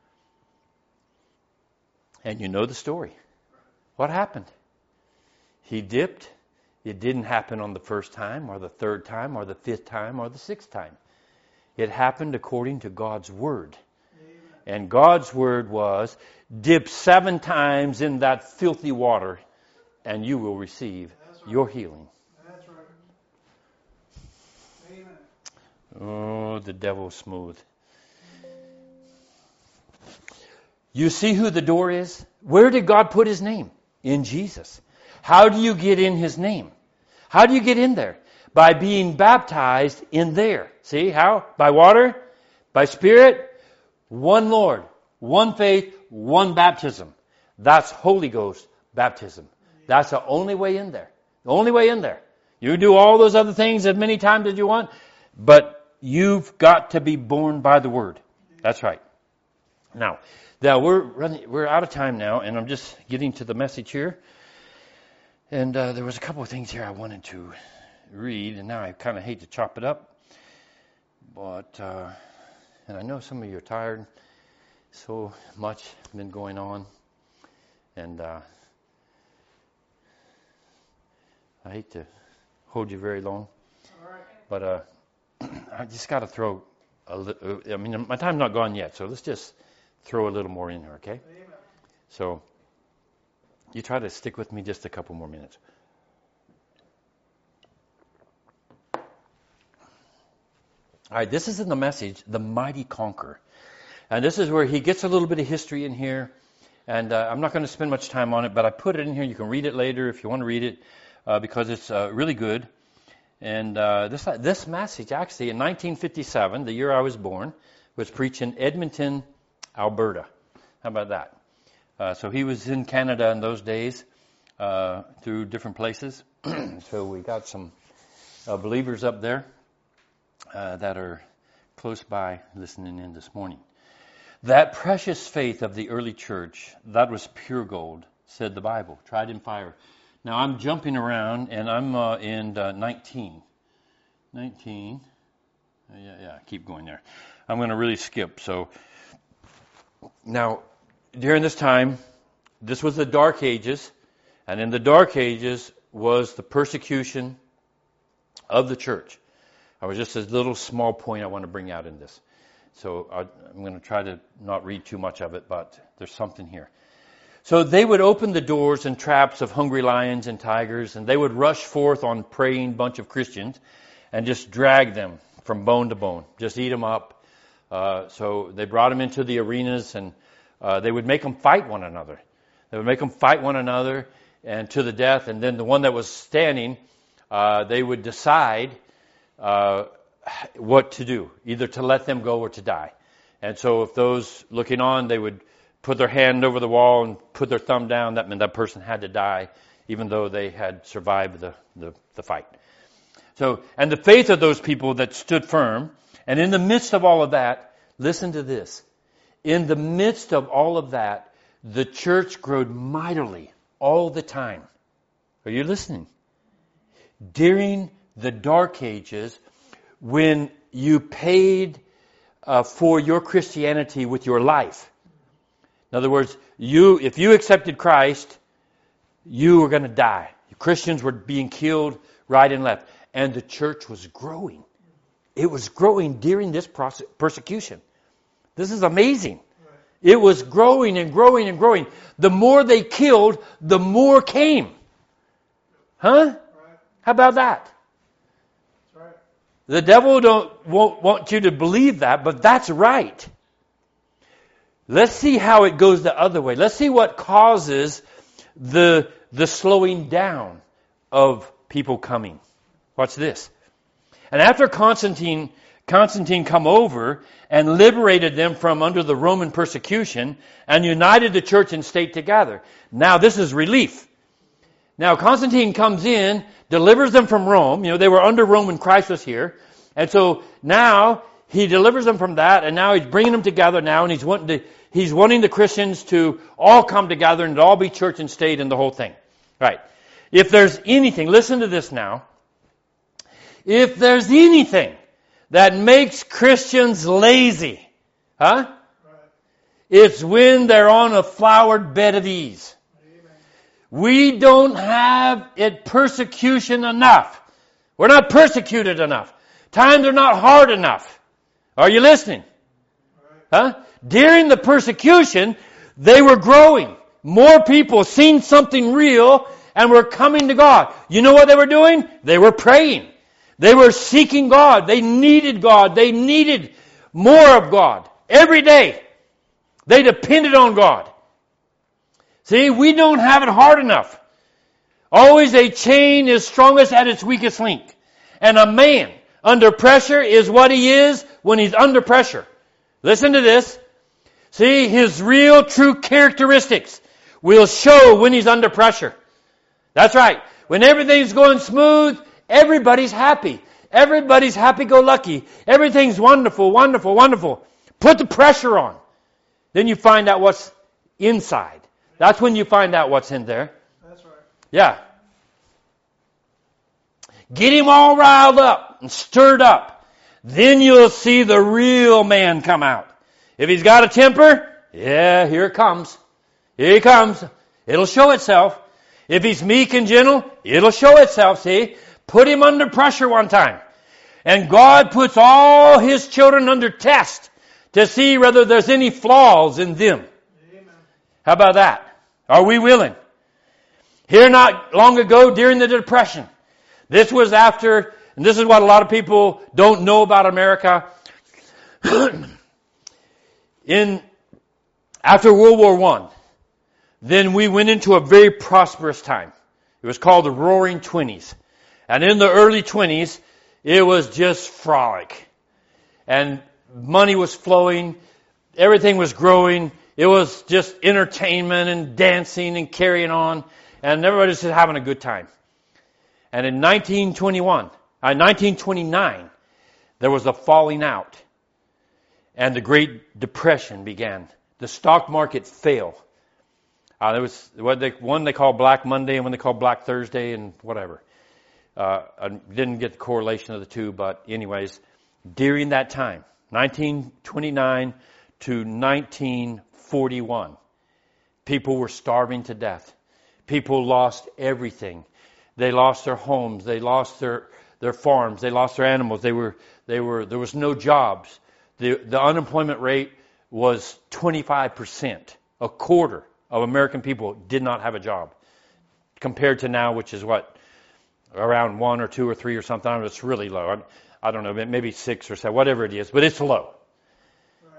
And you know the story. What happened? He dipped. It didn't happen on the first time or the third time or the fifth time or the sixth time. It happened according to God's word. Amen. And God's word was, dip seven times in that filthy water and you will receive right. your healing. That's right. Amen. Oh, the devil's smooth. You see who the door is? Where did God put his name? In Jesus. How do you get in his name? How do you get in there? By being baptized in there. See how? By water, by Spirit, one Lord, one faith, one baptism. That's Holy Ghost baptism. That's the only way in there. The only way in there. You do all those other things as many times as you want, but you've got to be born by the Word. That's right. Now, now we're running, we're out of time now, and I'm just getting to the message here. And uh, there was a couple of things here I wanted to read, and now I kind of hate to chop it up. But, uh, and I know some of you are tired. So much been going on. And uh, I hate to hold you very long. All right. But uh, I just got to throw a little, I mean, my time's not gone yet, so let's just throw a little more in here, okay? Amen. So you try to stick with me just a couple more minutes. All right, this is in the message, The Mighty Conqueror. And this is where he gets a little bit of history in here. And uh, I'm not going to spend much time on it, but I put it in here. You can read it later if you want to read it, uh, because it's uh, really good. And uh, this this message, actually, in nineteen fifty-seven, the year I was born, was preached in Edmonton, Alberta. How about that? Uh, so he was in Canada in those days, uh, through different places. So we got some uh, believers up there uh, that are close by listening in this morning. That precious faith of the early church, that was pure gold, said the Bible, tried in fire. Now I'm jumping around, and I'm uh, in uh, nineteen. nineteen. Uh, yeah, yeah, keep going there. I'm going to really skip. So now, during this time, this was the Dark Ages, and in the Dark Ages was the persecution of the church. I was just a little small point I want to bring out in this. So I, I'm going to try to not read too much of it, but there's something here. So they would open the doors and traps of hungry lions and tigers, and they would rush forth on praying bunch of Christians and just drag them from bone to bone, just eat them up. Uh, so they brought them into the arenas, and uh, they would make them fight one another. They would make them fight one another and to the death, and then the one that was standing, uh, they would decide uh, what to do, either to let them go or to die. And so if those looking on, they would put their hand over the wall and put their thumb down, that meant that person had to die, even though they had survived the, the, the fight. So, and the faith of those people that stood firm, and in the midst of all of that, listen to this. In the midst of all of that, the church grew mightily all the time. Are you listening? During the Dark Ages, when you paid uh, for your Christianity with your life. In other words, you, if you accepted Christ, you were going to die. Christians were being killed right and left. And the church was growing. It was growing during this persecution. This is amazing. It was growing and growing and growing. The more they killed, the more came. Huh? How about that? The devil don't won't want you to believe that, but that's right. Let's see how it goes the other way. Let's see what causes the the slowing down of people coming. Watch this. And after Constantine Constantine come over and liberated them from under the Roman persecution and united the church and state together. Now this is relief. Now Constantine comes in, delivers them from Rome. You know, they were under Rome when Christ was here. And so now he delivers them from that, and now he's bringing them together now, and he's wanting to, he's wanting the Christians to all come together and to all be church and state and the whole thing. Right. If there's anything, listen to this now. If there's anything that makes Christians lazy, huh? Right. It's when they're on a flowered bed of ease. Amen. We don't have it persecution enough. We're not persecuted enough. Times are not hard enough. Are you listening? Right. Huh? During the persecution, they were growing. More people seen something real and were coming to God. You know what they were doing? They were praying. They were seeking God. They needed God. They needed more of God. Every day, they depended on God. See, we don't have it hard enough. Always a chain is strongest at its weakest link. And a man under pressure is what he is when he's under pressure. Listen to this. See, his real true characteristics will show when he's under pressure. That's right. When everything's going smooth, everybody's happy. Everybody's happy-go-lucky. Everything's wonderful, wonderful, wonderful. Put the pressure on. Then you find out what's inside. That's when you find out what's in there. That's right. Yeah. Get him all riled up and stirred up. Then you'll see the real man come out. If he's got a temper, yeah, here it comes. Here he comes. It'll show itself. If he's meek and gentle, it'll show itself, see? Put him under pressure one time. And God puts all His children under test to see whether there's any flaws in them. Amen. How about that? Are we willing? Here not long ago during the Depression, this was after, and this is what a lot of people don't know about America. In after World War One, then we went into a very prosperous time. It was called the Roaring Twenties. And in the early twenties, it was just frolic. And money was flowing. Everything was growing. It was just entertainment and dancing and carrying on. And everybody was just having a good time. And in nineteen twenty-one, uh, nineteen twenty-nine, there was a falling out. And the Great Depression began. The stock market fell. Uh, there was what they, one they call Black Monday and one they call Black Thursday and whatever. Uh, I didn't get the correlation of the two, but anyways, during that time, nineteen twenty-nine to nineteen forty-one, people were starving to death. People lost everything. They lost their homes. They lost their, their farms. They lost their animals. They were they were there was no jobs. The the unemployment rate was twenty-five percent. A quarter of American people did not have a job, compared to now, which is what, around one or two or three or something. I don't know, it's really low. I, I don't know, maybe six or seven, whatever it is, but it's low. Right.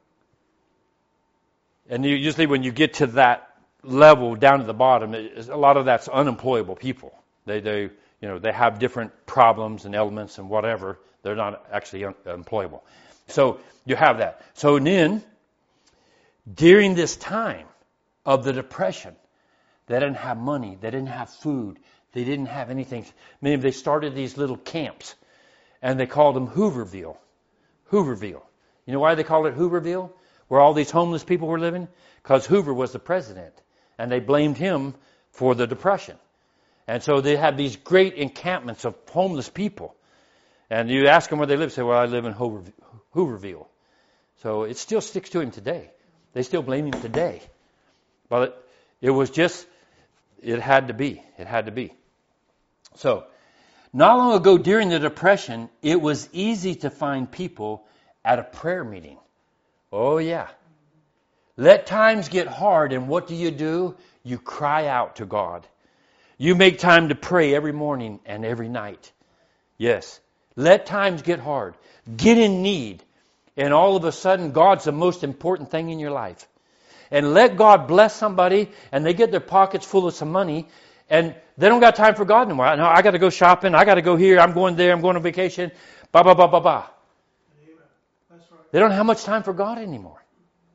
And you, usually when you get to that level down to the bottom, it, a lot of that's unemployable people. They, they, you know, they have different problems and elements and whatever. They're not actually un- employable. So you have that. So then, during this time of the Depression, they didn't have money. They didn't have food. They didn't have anything. Maybe they started these little camps, and they called them Hooverville. Hooverville. You know why they called it Hooverville? Where all these homeless people were living? Because Hoover was the president, and they blamed him for the Depression. And so they had these great encampments of homeless people. And you ask them where they live, say, well, I live in Hoover, Hooverville. So it still sticks to him today. They still blame him today. But it, it was just, it had to be. It had to be. So, not long ago during the Depression, it was easy to find people at a prayer meeting. Oh, yeah. Let times get hard, and what do you do? You cry out to God. You make time to pray every morning and every night. Yes. Let times get hard. Get in need. And all of a sudden, God's the most important thing in your life. And let God bless somebody, and they get their pockets full of some money, and they don't got time for God anymore. No, I got to go shopping. I got to go here. I'm going there. I'm going on vacation. Ba ba ba ba ba. That's right. They don't have much time for God anymore.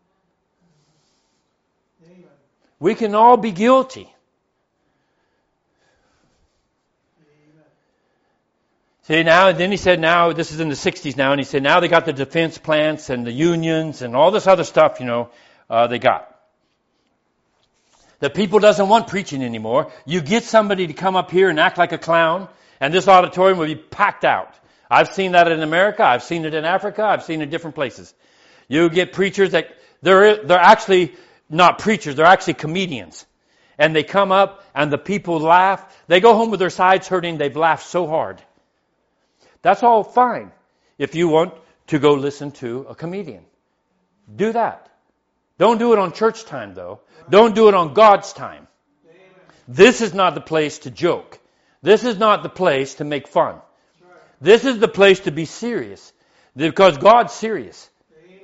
Amen. We can all be guilty. Amen. See, now, and then he said now, this is in the sixties now, and he said now they got the defense plants and the unions and all this other stuff, you know, uh, they got. The people doesn't want preaching anymore. You get somebody to come up here and act like a clown, and this auditorium will be packed out. I've seen that in America. I've seen it in Africa. I've seen it in different places. You get preachers that, they're, they're actually not preachers. They're actually comedians. And they come up, and the people laugh. They go home with their sides hurting. They've laughed so hard. That's all fine if you want to go listen to a comedian. Do that. Don't do it on church time, though. Don't do it on God's time. Amen. This is not the place to joke. This is not the place to make fun. That's right. This is the place to be serious. Because God's serious. Amen.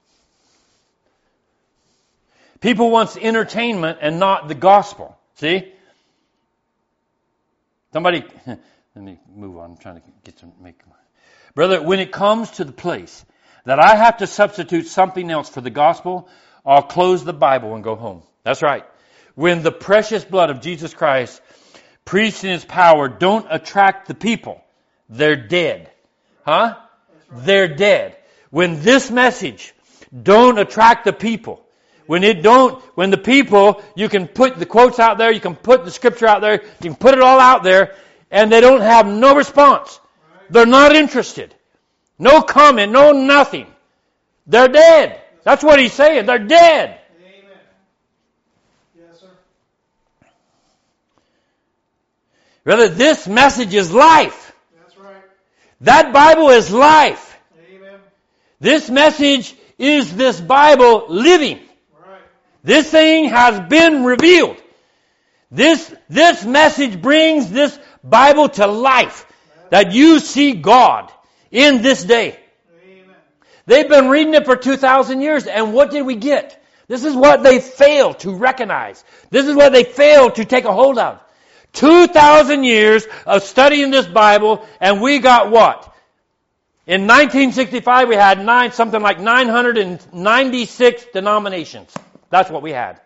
People want entertainment and not the gospel. See? Somebody, let me move on. I'm trying to get some, make, brother, when it comes to the place that I have to substitute something else for the gospel, I'll close the Bible and go home. That's right. When the precious blood of Jesus Christ preached in His power don't attract the people. They're dead. Huh? Right. They're dead. When this message don't attract the people, when it don't, when the people, you can put the quotes out there, you can put the scripture out there, you can put it all out there, and they don't have no response. Right. They're not interested. No comment, no nothing. They're dead. That's what he's saying. They're dead. Amen. Yes, sir. Brother, this message is life. That's right. That Bible is life. Amen. This message is this Bible living. Right. This thing has been revealed. This, this message brings this Bible to life. That you see God in this day. Amen. They've been reading it for two thousand years, and what did we get? This is what they failed to recognize. This is what they failed to take a hold of. two thousand years of studying this Bible, and we got what? In nineteen sixty-five, we had nine, something like nine hundred ninety-six denominations. That's what we had.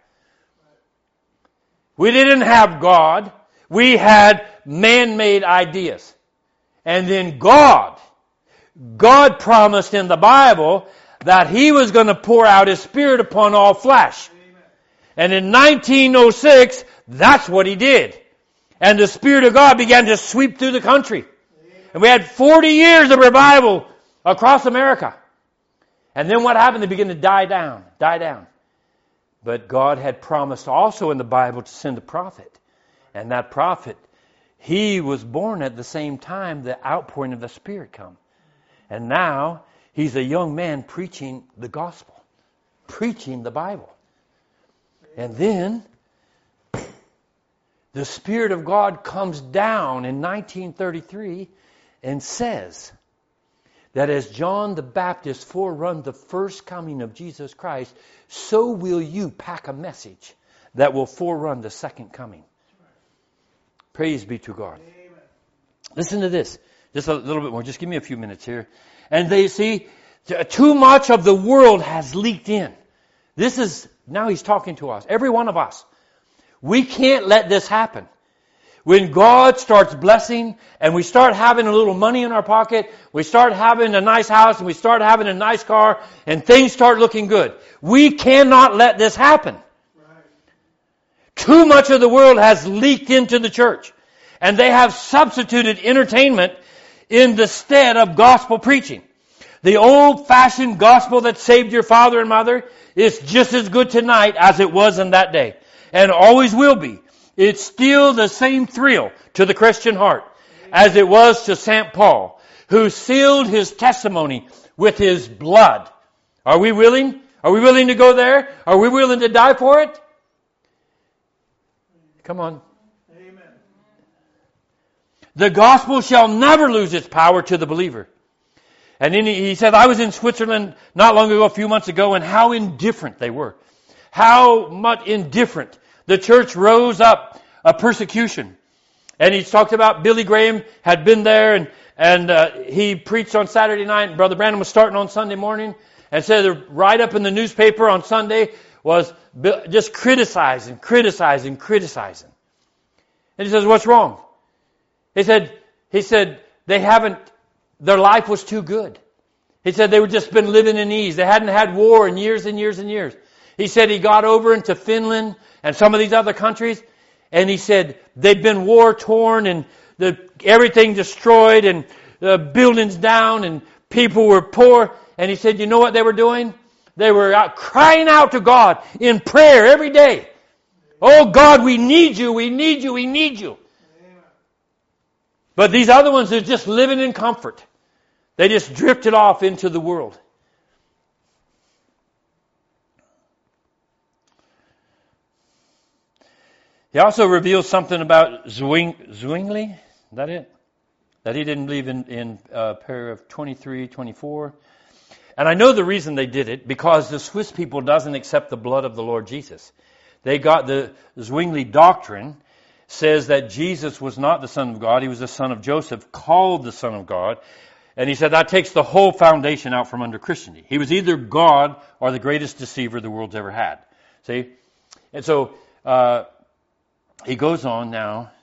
We didn't have God. We had man-made ideas. And then God, God promised in the Bible that He was going to pour out His Spirit upon all flesh. Amen. And in nineteen oh six, that's what He did. And the Spirit of God began to sweep through the country. And we had forty years of revival across America. And then what happened? They began to die down, die down. But God had promised also in the Bible to send a prophet. And that prophet, he was born at the same time the outpouring of the Spirit come. And now he's a young man preaching the gospel, preaching the Bible. And then the Spirit of God comes down in nineteen thirty-three and says that as John the Baptist forerun the first coming of Jesus Christ, so will you pack a message that will forerun the second coming. Praise be to God. Amen. Listen to this. Just a little bit more. Just give me a few minutes here. And they see, too much of the world has leaked in. This is, now he's talking to us. Every one of us. We can't let this happen. When God starts blessing and we start having a little money in our pocket, we start having a nice house and we start having a nice car and things start looking good. We cannot let this happen. Right. Too much of the world has leaked into the church. And they have substituted entertainment in the stead of gospel preaching. The old-fashioned gospel that saved your father and mother is just as good tonight as it was in that day. And always will be. It's still the same thrill to the Christian heart as it was to Saint Paul, who sealed his testimony with his blood. Are we willing? Are we willing to go there? Are we willing to die for it? Come on. Amen. The gospel shall never lose its power to the believer. And then he said, I was in Switzerland not long ago, a few months ago, and how indifferent they were. How much indifferent. The church rose up a persecution. And he talked about Billy Graham had been there and, and uh, he preached on Saturday night. And Brother Branham was starting on Sunday morning. And said the write-up in the newspaper on Sunday was just criticizing, criticizing, criticizing. And he says, what's wrong? He said, he said, they haven't, their life was too good. He said they were just been living in ease. They hadn't had war in years and years and years. He said he got over into Finland and some of these other countries, and he said they'd been war-torn and the, everything destroyed and the buildings down and people were poor. And he said, you know what they were doing? They were out crying out to God in prayer every day. Oh God, we need you, we need you, we need you. But these other ones are just living in comfort. They just drifted off into the world. He also reveals something about Zwing, Zwingli. Is that it? That he didn't believe in, in uh, paragraph twenty-three, twenty-four. And I know the reason they did it, because the Swiss people doesn't accept the blood of the Lord Jesus. They got the Zwingli doctrine, says that Jesus was not the Son of God, he was the son of Joseph, called the Son of God. And he said that takes the whole foundation out from under Christianity. He was either God or the greatest deceiver the world's ever had. See? And so, uh, he goes on now,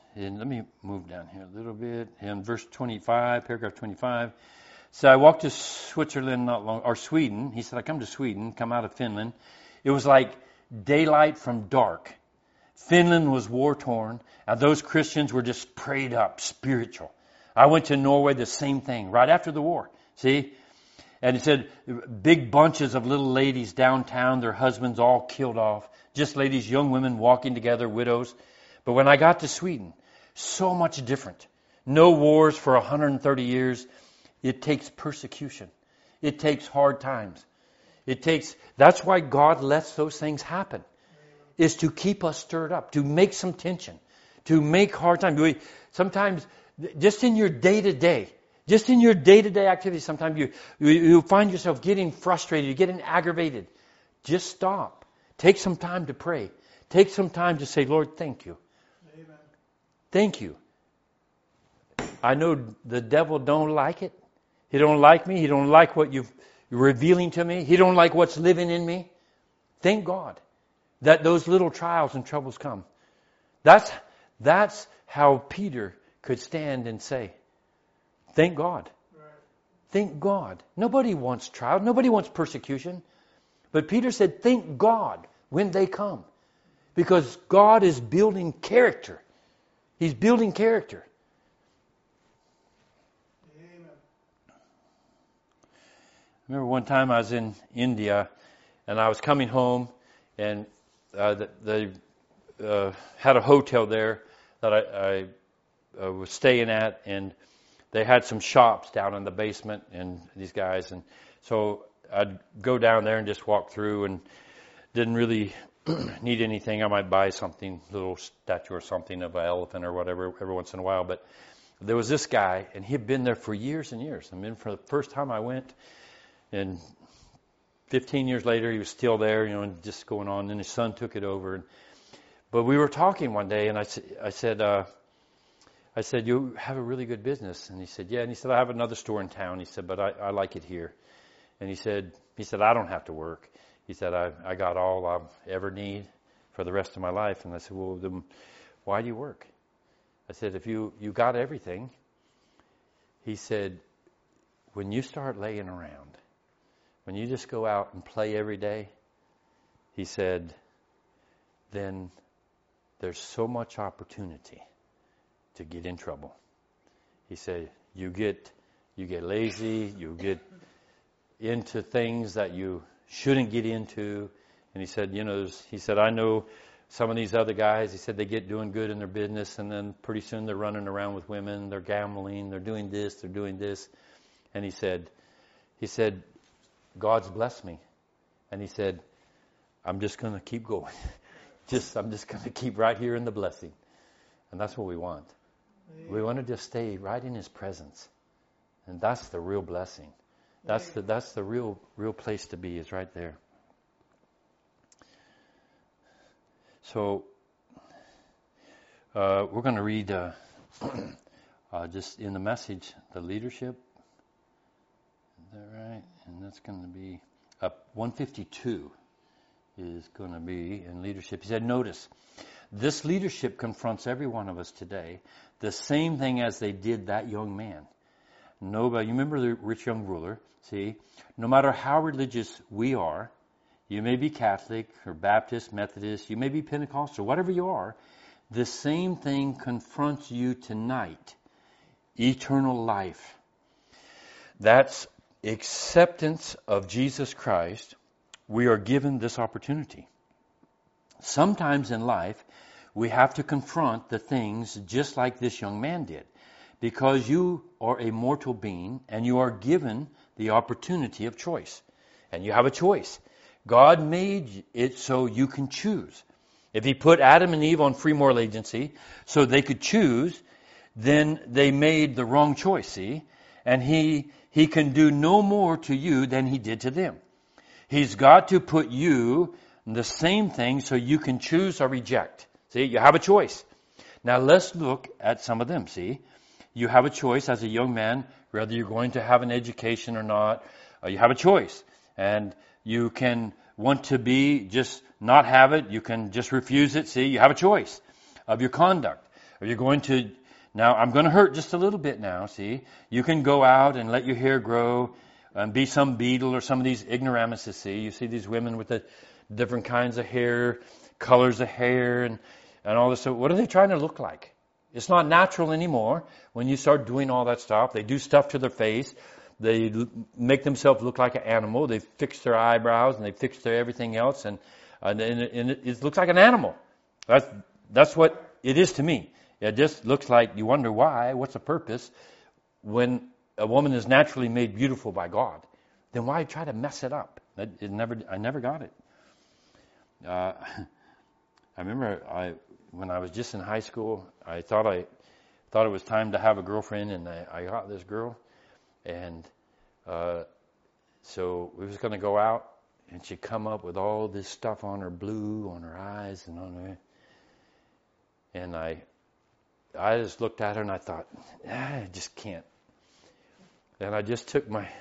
and let me move down here a little bit. In verse twenty-five, paragraph twenty-five, so I walked to Switzerland not long, or Sweden. He said, I come to Sweden, come out of Finland. It was like daylight from dark. Finland was war-torn, and those Christians were just prayed up, spiritual. I went to Norway, the same thing, right after the war. See? And it said big bunches of little ladies downtown, their husbands all killed off. Just ladies, young women walking together, widows. But when I got to Sweden, so much different. No wars for one hundred thirty years. It takes persecution. It takes hard times. It takes, that's why God lets those things happen, is to keep us stirred up, to make some tension, to make hard times. We, sometimes, just in your day-to-day, just in your day-to-day activities, sometimes you, you, you find yourself getting frustrated, you're getting aggravated. Just stop. Take some time to pray. Take some time to say, Lord, thank you. Amen. Thank you. I know the devil don't like it. He don't like me. He don't like what you've, you're revealing to me. He don't like what's living in me. Thank God that those little trials and troubles come. That's, that's how Peter could stand and say, thank God. Right. Thank God. Nobody wants trial. Nobody wants persecution. But Peter said, thank God when they come. Because God is building character. He's building character. Amen. I remember one time I was in India and I was coming home and uh, they uh, had a hotel there that I, I uh, was staying at, and they had some shops down in the basement, and these guys, and so I'd go down there and just walk through, and didn't really need anything. I might buy something, little statue or something of an elephant or whatever every once in a while, but there was this guy, and he'd been there for years and years. I mean, for the first time I went, and fifteen years later, he was still there, you know, and just going on. And his son took it over. And, but we were talking one day, and I, I said, uh, I said, you have a really good business. And he said, yeah. And he said, I have another store in town. He said, but I, I like it here. And he said, he said, I don't have to work. He said, I, I got all I ever need for the rest of my life. And I said, well, then why do you work? I said, if you, you got everything. He said, when you start laying around, when you just go out and play every day, he said, then there's so much opportunity to get in trouble. He said, you get you get lazy, you get into things that you shouldn't get into. And he said, you know, he said, I know some of these other guys, he said, they get doing good in their business, and then pretty soon they're running around with women, they're gambling, they're doing this, they're doing this. And he said, he said, God's blessed me. And he said, I'm just going to keep going. just I'm just going to keep right here in the blessing. And that's what we want. Amen. We want to just stay right in his presence. And that's the real blessing. That's Amen. the that's the real real place to be, is right there. So uh, we're going to read uh, uh, just in the message, the leadership. Is that right? And that's going to be up one fifty-two is going to be in leadership. He said, notice, this leadership confronts every one of us today, the same thing as they did that young man. Nobody, you remember the rich young ruler, see? No matter how religious we are, you may be Catholic or Baptist, Methodist, you may be Pentecostal, whatever you are, the same thing confronts you tonight, eternal life. That's acceptance of Jesus Christ. We are given this opportunity. Sometimes in life, we have to confront the things just like this young man did, because you are a mortal being and you are given the opportunity of choice. And you have a choice. God made it so you can choose. If he put Adam and Eve on free moral agency so they could choose, then they made the wrong choice, see? And he he can do no more to you than he did to them. He's got to put you in the same thing so you can choose or reject. See, you have a choice. Now let's look at some of them, see? You have a choice as a young man, whether you're going to have an education or not. Uh, you have a choice. And you can want to be, just not have it. You can just refuse it. See, you have a choice of your conduct. Or you're going to, now I'm going to hurt just a little bit now, see? You can go out and let your hair grow and be some beetle or some of these ignoramuses, see? You see these women with the different kinds of hair, colors of hair, and, and all this. So what are they trying to look like? It's not natural anymore when you start doing all that stuff. They do stuff to their face. They l- make themselves look like an animal. They fix their eyebrows and they fix their everything else, and, and, and, it, and it looks like an animal. That's, that's what it is to me. It just looks like you wonder why, what's the purpose, when a woman is naturally made beautiful by God. Then why try to mess it up? It, it never, I never got it. Uh, I remember I, when I was just in high school, I thought I thought it was time to have a girlfriend, and I, I got this girl, and uh, so we was going to go out, and she'd come up with all this stuff on her blue, on her eyes, and on her, and I, I just looked at her and I thought, ah, I just can't. And I just took my,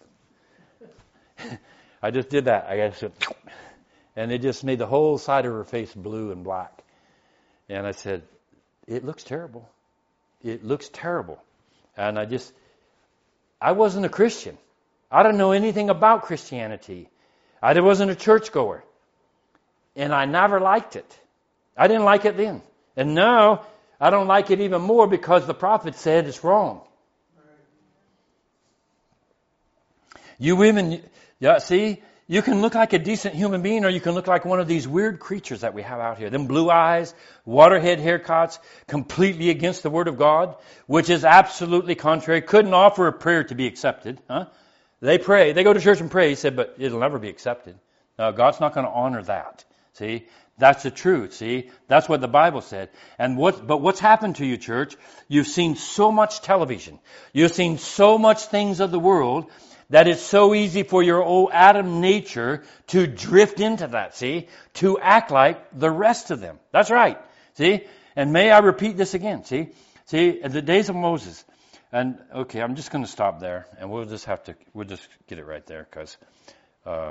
I just did that. I guess, and it just made the whole side of her face blue and black. And I said, it looks terrible. It looks terrible. And I just, I wasn't a Christian. I didn't know anything about Christianity. I wasn't a churchgoer. And I never liked it. I didn't like it then. And now, I don't like it even more because the prophet said it's wrong. You women, yeah, see, you can look like a decent human being, or you can look like one of these weird creatures that we have out here. Them blue eyes, waterhead haircuts, completely against the Word of God, which is absolutely contrary. Couldn't offer a prayer to be accepted. Huh? They pray. They go to church and pray, he said, but it'll never be accepted. No, God's not going to honor that. See? That's the truth, see? That's what the Bible said. And what, but what's happened to you, church? You've seen so much television. You've seen so much things of the world that it's so easy for your old Adam nature to drift into that, see? To act like the rest of them. That's right, see? And may I repeat this again, see? See, in the days of Moses, and okay, I'm just going to stop there, and we'll just have to, we'll just get it right there, because, uh,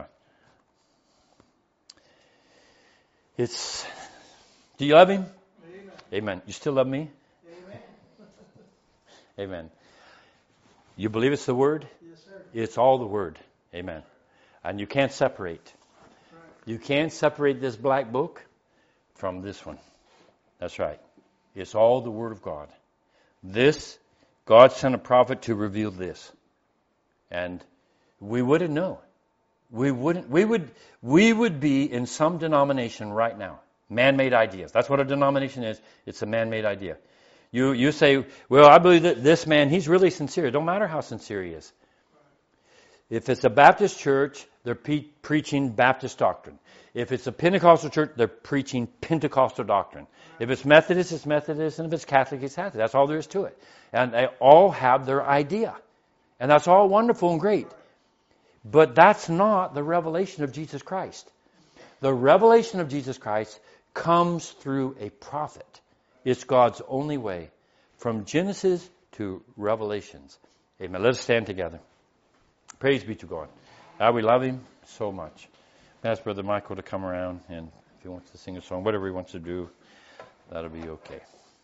it's, do you love him? Amen. Amen. You still love me? Amen. Amen. You believe it's the Word? Yes, sir. It's all the Word. Amen. And you can't separate. Right. You can't separate this black book from this one. That's right. It's all the Word of God. This, God sent a prophet to reveal this. And we wouldn't know. We wouldn't, we would, we would be in some denomination right now. Man-made ideas. That's what a denomination is. It's a man-made idea. You, you say, well, I believe that this man, he's really sincere. It don't matter how sincere he is. If it's a Baptist church, they're pe- preaching Baptist doctrine. If it's a Pentecostal church, they're preaching Pentecostal doctrine. If it's Methodist, it's Methodist. And if it's Catholic, it's Catholic. That's all there is to it. And they all have their idea. And that's all wonderful and great. But that's not the revelation of Jesus Christ. The revelation of Jesus Christ comes through a prophet. It's God's only way from Genesis to Revelations. Amen. Let us stand together. Praise be to God. God, we love him so much. I ask Brother Michael to come around, and if he wants to sing a song, whatever he wants to do, that'll be okay.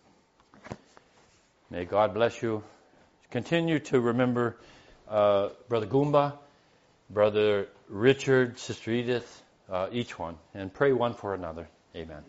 May God bless you. Continue to remember uh, Brother Goomba, Brother Richard, Sister Edith, uh, each one, and pray one for another. Amen.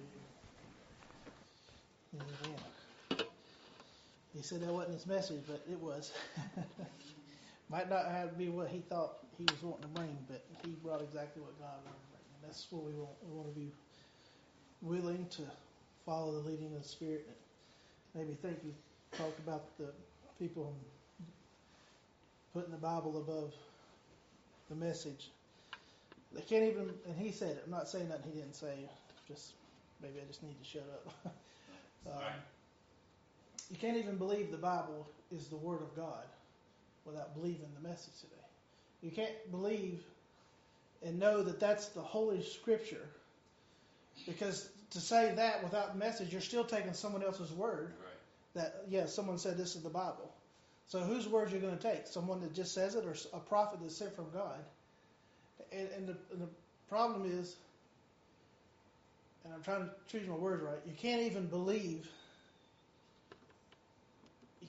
Amen. He said that wasn't his message, but it was. Might not have to be what he thought he was wanting to bring, but he brought exactly what God wanted to bring. And that's what we want. We want to be willing to follow the leading of the Spirit. Maybe think you talked about the people putting the Bible above the message. They can't even, and he said it. I'm not saying nothing he didn't say. Just maybe I just need to shut up. um, you can't even believe the Bible is the Word of God without believing the message today. You can't believe and know that that's the Holy Scripture, because to say that without the message, you're still taking someone else's word. Right. That, yeah, someone said this is the Bible. So whose word are you going to take? Someone that just says it, or a prophet that's sent from God? And, and, the, and the problem is, and I'm trying to choose my words right, you can't even believe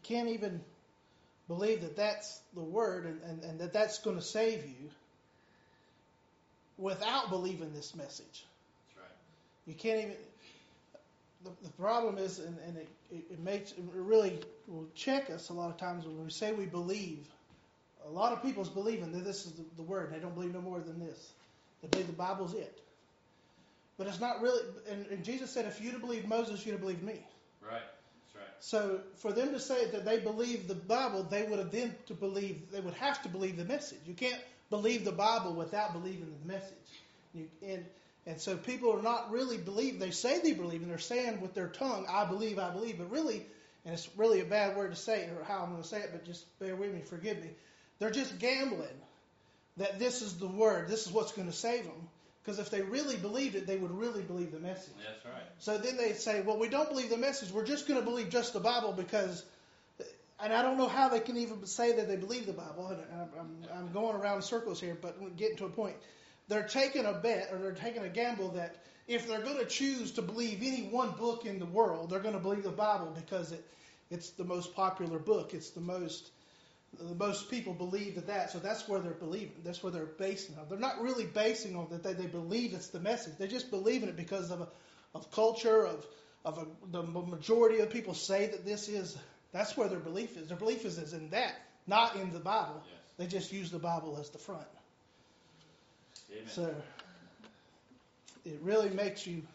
can't even believe that that's the word and, and, and that that's going to save you without believing this message. That's right. You can't even. The, the problem is, and, and it, it, it makes it really will check us a lot of times when we say we believe. A lot of people's believing that this is the, the word. And they don't believe no more than this. They believe the Bible's it. But it's not really. And, and Jesus said, if you'd have believed Moses, you'd have believed me. Right. That's right. So for them to say that they believe the Bible, they would have then to believe. They would have to believe the message. You can't believe the Bible without believing the message. You, and and so people are not really believe. They say they believe, and they're saying with their tongue, "I believe, I believe," but really, and it's really a bad word to say, or how I'm going to say it, but just bear with me, forgive me. They're just gambling that this is the word, this is what's going to save them. Because if they really believed it, they would really believe the message. That's right. So then they say, well, we don't believe the message. We're just going to believe just the Bible because, and I don't know how they can even say that they believe the Bible. And I'm, I'm going around in circles here, but we're getting to a point. They're taking a bet or they're taking a gamble that if they're going to choose to believe any one book in the world, they're going to believe the Bible because it, it's the most popular book. It's the most... The most people believe that that, so that's where they're believing. That's where they're basing on. They're not really basing on that they, they believe it's the message. They just believe in it because of a, of culture, of of a, the majority of people say that this is. That's where their belief is. Their belief is, is in that, not in the Bible. Yes. They just use the Bible as the front. Amen. So it really makes you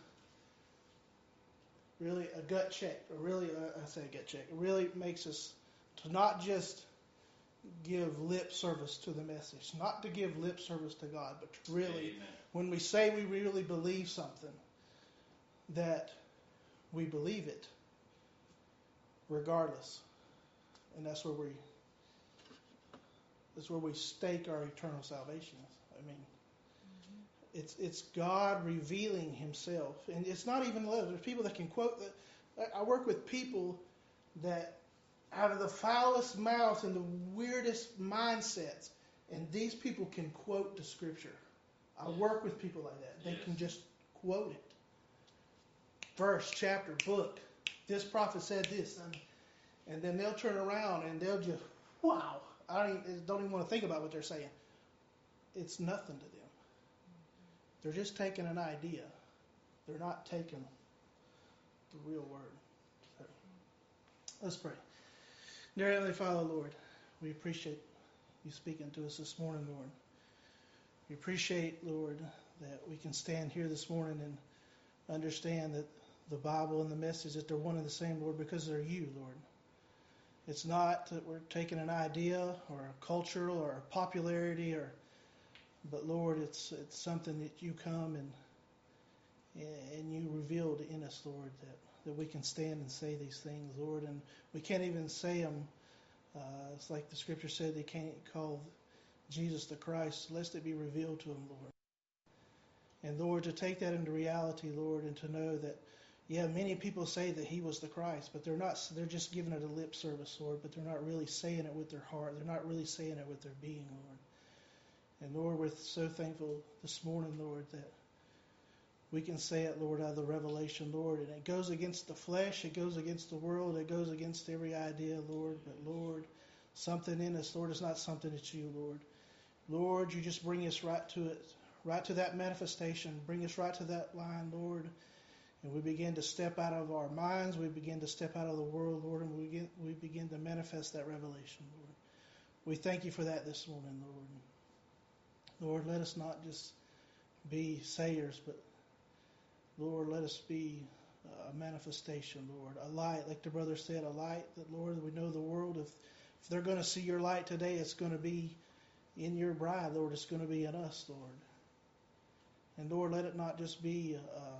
really a gut check, or really, uh, I say a gut check. It really makes us to not just give lip service to the message, not to give lip service to God, but to really, Amen. When we say we really believe something, that we believe it regardless, and that's where we that's where we stake our eternal salvation. I mean, mm-hmm. it's it's God revealing Himself, and it's not even there's people that can quote that. I work with people that out of the foulest mouths and the weirdest mindsets, and these people can quote the Scripture. I work with people like that. They yes. can just quote it. Verse, chapter, book. This prophet said this, and, and then they'll turn around and they'll just, wow. I don't even, don't even want to think about what they're saying. It's nothing to them. They're just taking an idea. They're not taking the real word. So, let's pray. Dear Heavenly Father, Lord, we appreciate you speaking to us this morning, Lord. We appreciate, Lord, that we can stand here this morning and understand that the Bible and the message, that they're one and the same, Lord, because they're you, Lord. It's not that we're taking an idea or a cultural or a popularity, or, but Lord, it's it's something that you come and and you revealed in us, Lord, that that we can stand and say these things, Lord, and we can't even say them. Uh, it's like the Scripture said, they can't call Jesus the Christ, lest it be revealed to them, Lord. And Lord, to take that into reality, Lord, and to know that, yeah, many people say that He was the Christ, but they're not. They're just giving it a lip service, Lord, but they're not really saying it with their heart. They're not really saying it with their being, Lord. And Lord, we're so thankful this morning, Lord, that we can say it, Lord, out of the revelation, Lord. And it goes against the flesh. It goes against the world. It goes against every idea, Lord. But, Lord, something in us, Lord, is not something that's you, Lord. Lord, you just bring us right to it, right to that manifestation. Bring us right to that line, Lord. And we begin to step out of our minds. We begin to step out of the world, Lord, and we begin, we begin to manifest that revelation, Lord. We thank you for that this morning, Lord. Lord, let us not just be sayers, but Lord, let us be a manifestation, Lord. A light, like the brother said, a light that, Lord, we know the world, if, if they're going to see your light today, it's going to be in your bride, Lord. It's going to be in us, Lord. And, Lord, let it not just be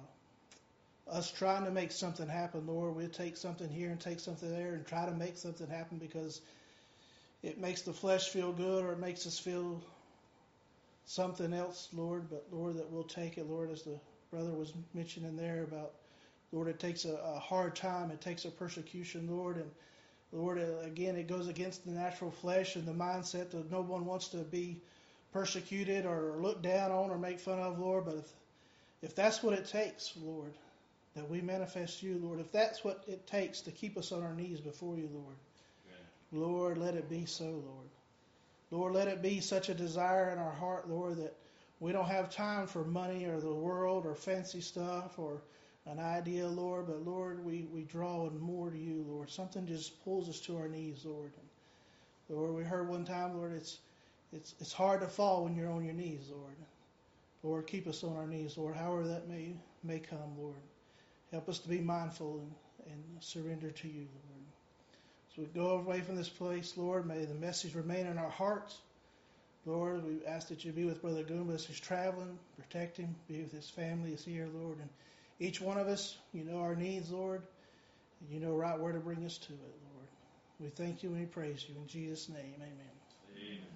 uh, us trying to make something happen, Lord. We'll take something here and take something there and try to make something happen because it makes the flesh feel good or it makes us feel something else, Lord. But, Lord, that we'll take it, Lord, as the brother was mentioning there about, Lord, it takes a, a hard time. It takes a persecution, Lord. And, Lord, again, it goes against the natural flesh and the mindset that no one wants to be persecuted or looked down on or make fun of, Lord. But if, if that's what it takes, Lord, that we manifest you, Lord, if that's what it takes to keep us on our knees before you, Lord, Lord, let it be so, Lord. Lord, let it be such a desire in our heart, Lord, that we don't have time for money or the world or fancy stuff or an idea, Lord, but Lord, we, we draw more to you, Lord. Something just pulls us to our knees, Lord. And Lord, we heard one time, Lord, it's it's it's hard to fall when you're on your knees, Lord. Lord, keep us on our knees, Lord, however that may may come, Lord. Help us to be mindful and, and surrender to you, Lord. As we go away from this place, Lord, may the message remain in our hearts. Lord, we ask that you be with Brother Goomba as he's traveling, protect him, be with his family as here, Lord. And each one of us, you know our needs, Lord, and you know right where to bring us to it, Lord. We thank you and we praise you. In Jesus' name, amen. Amen.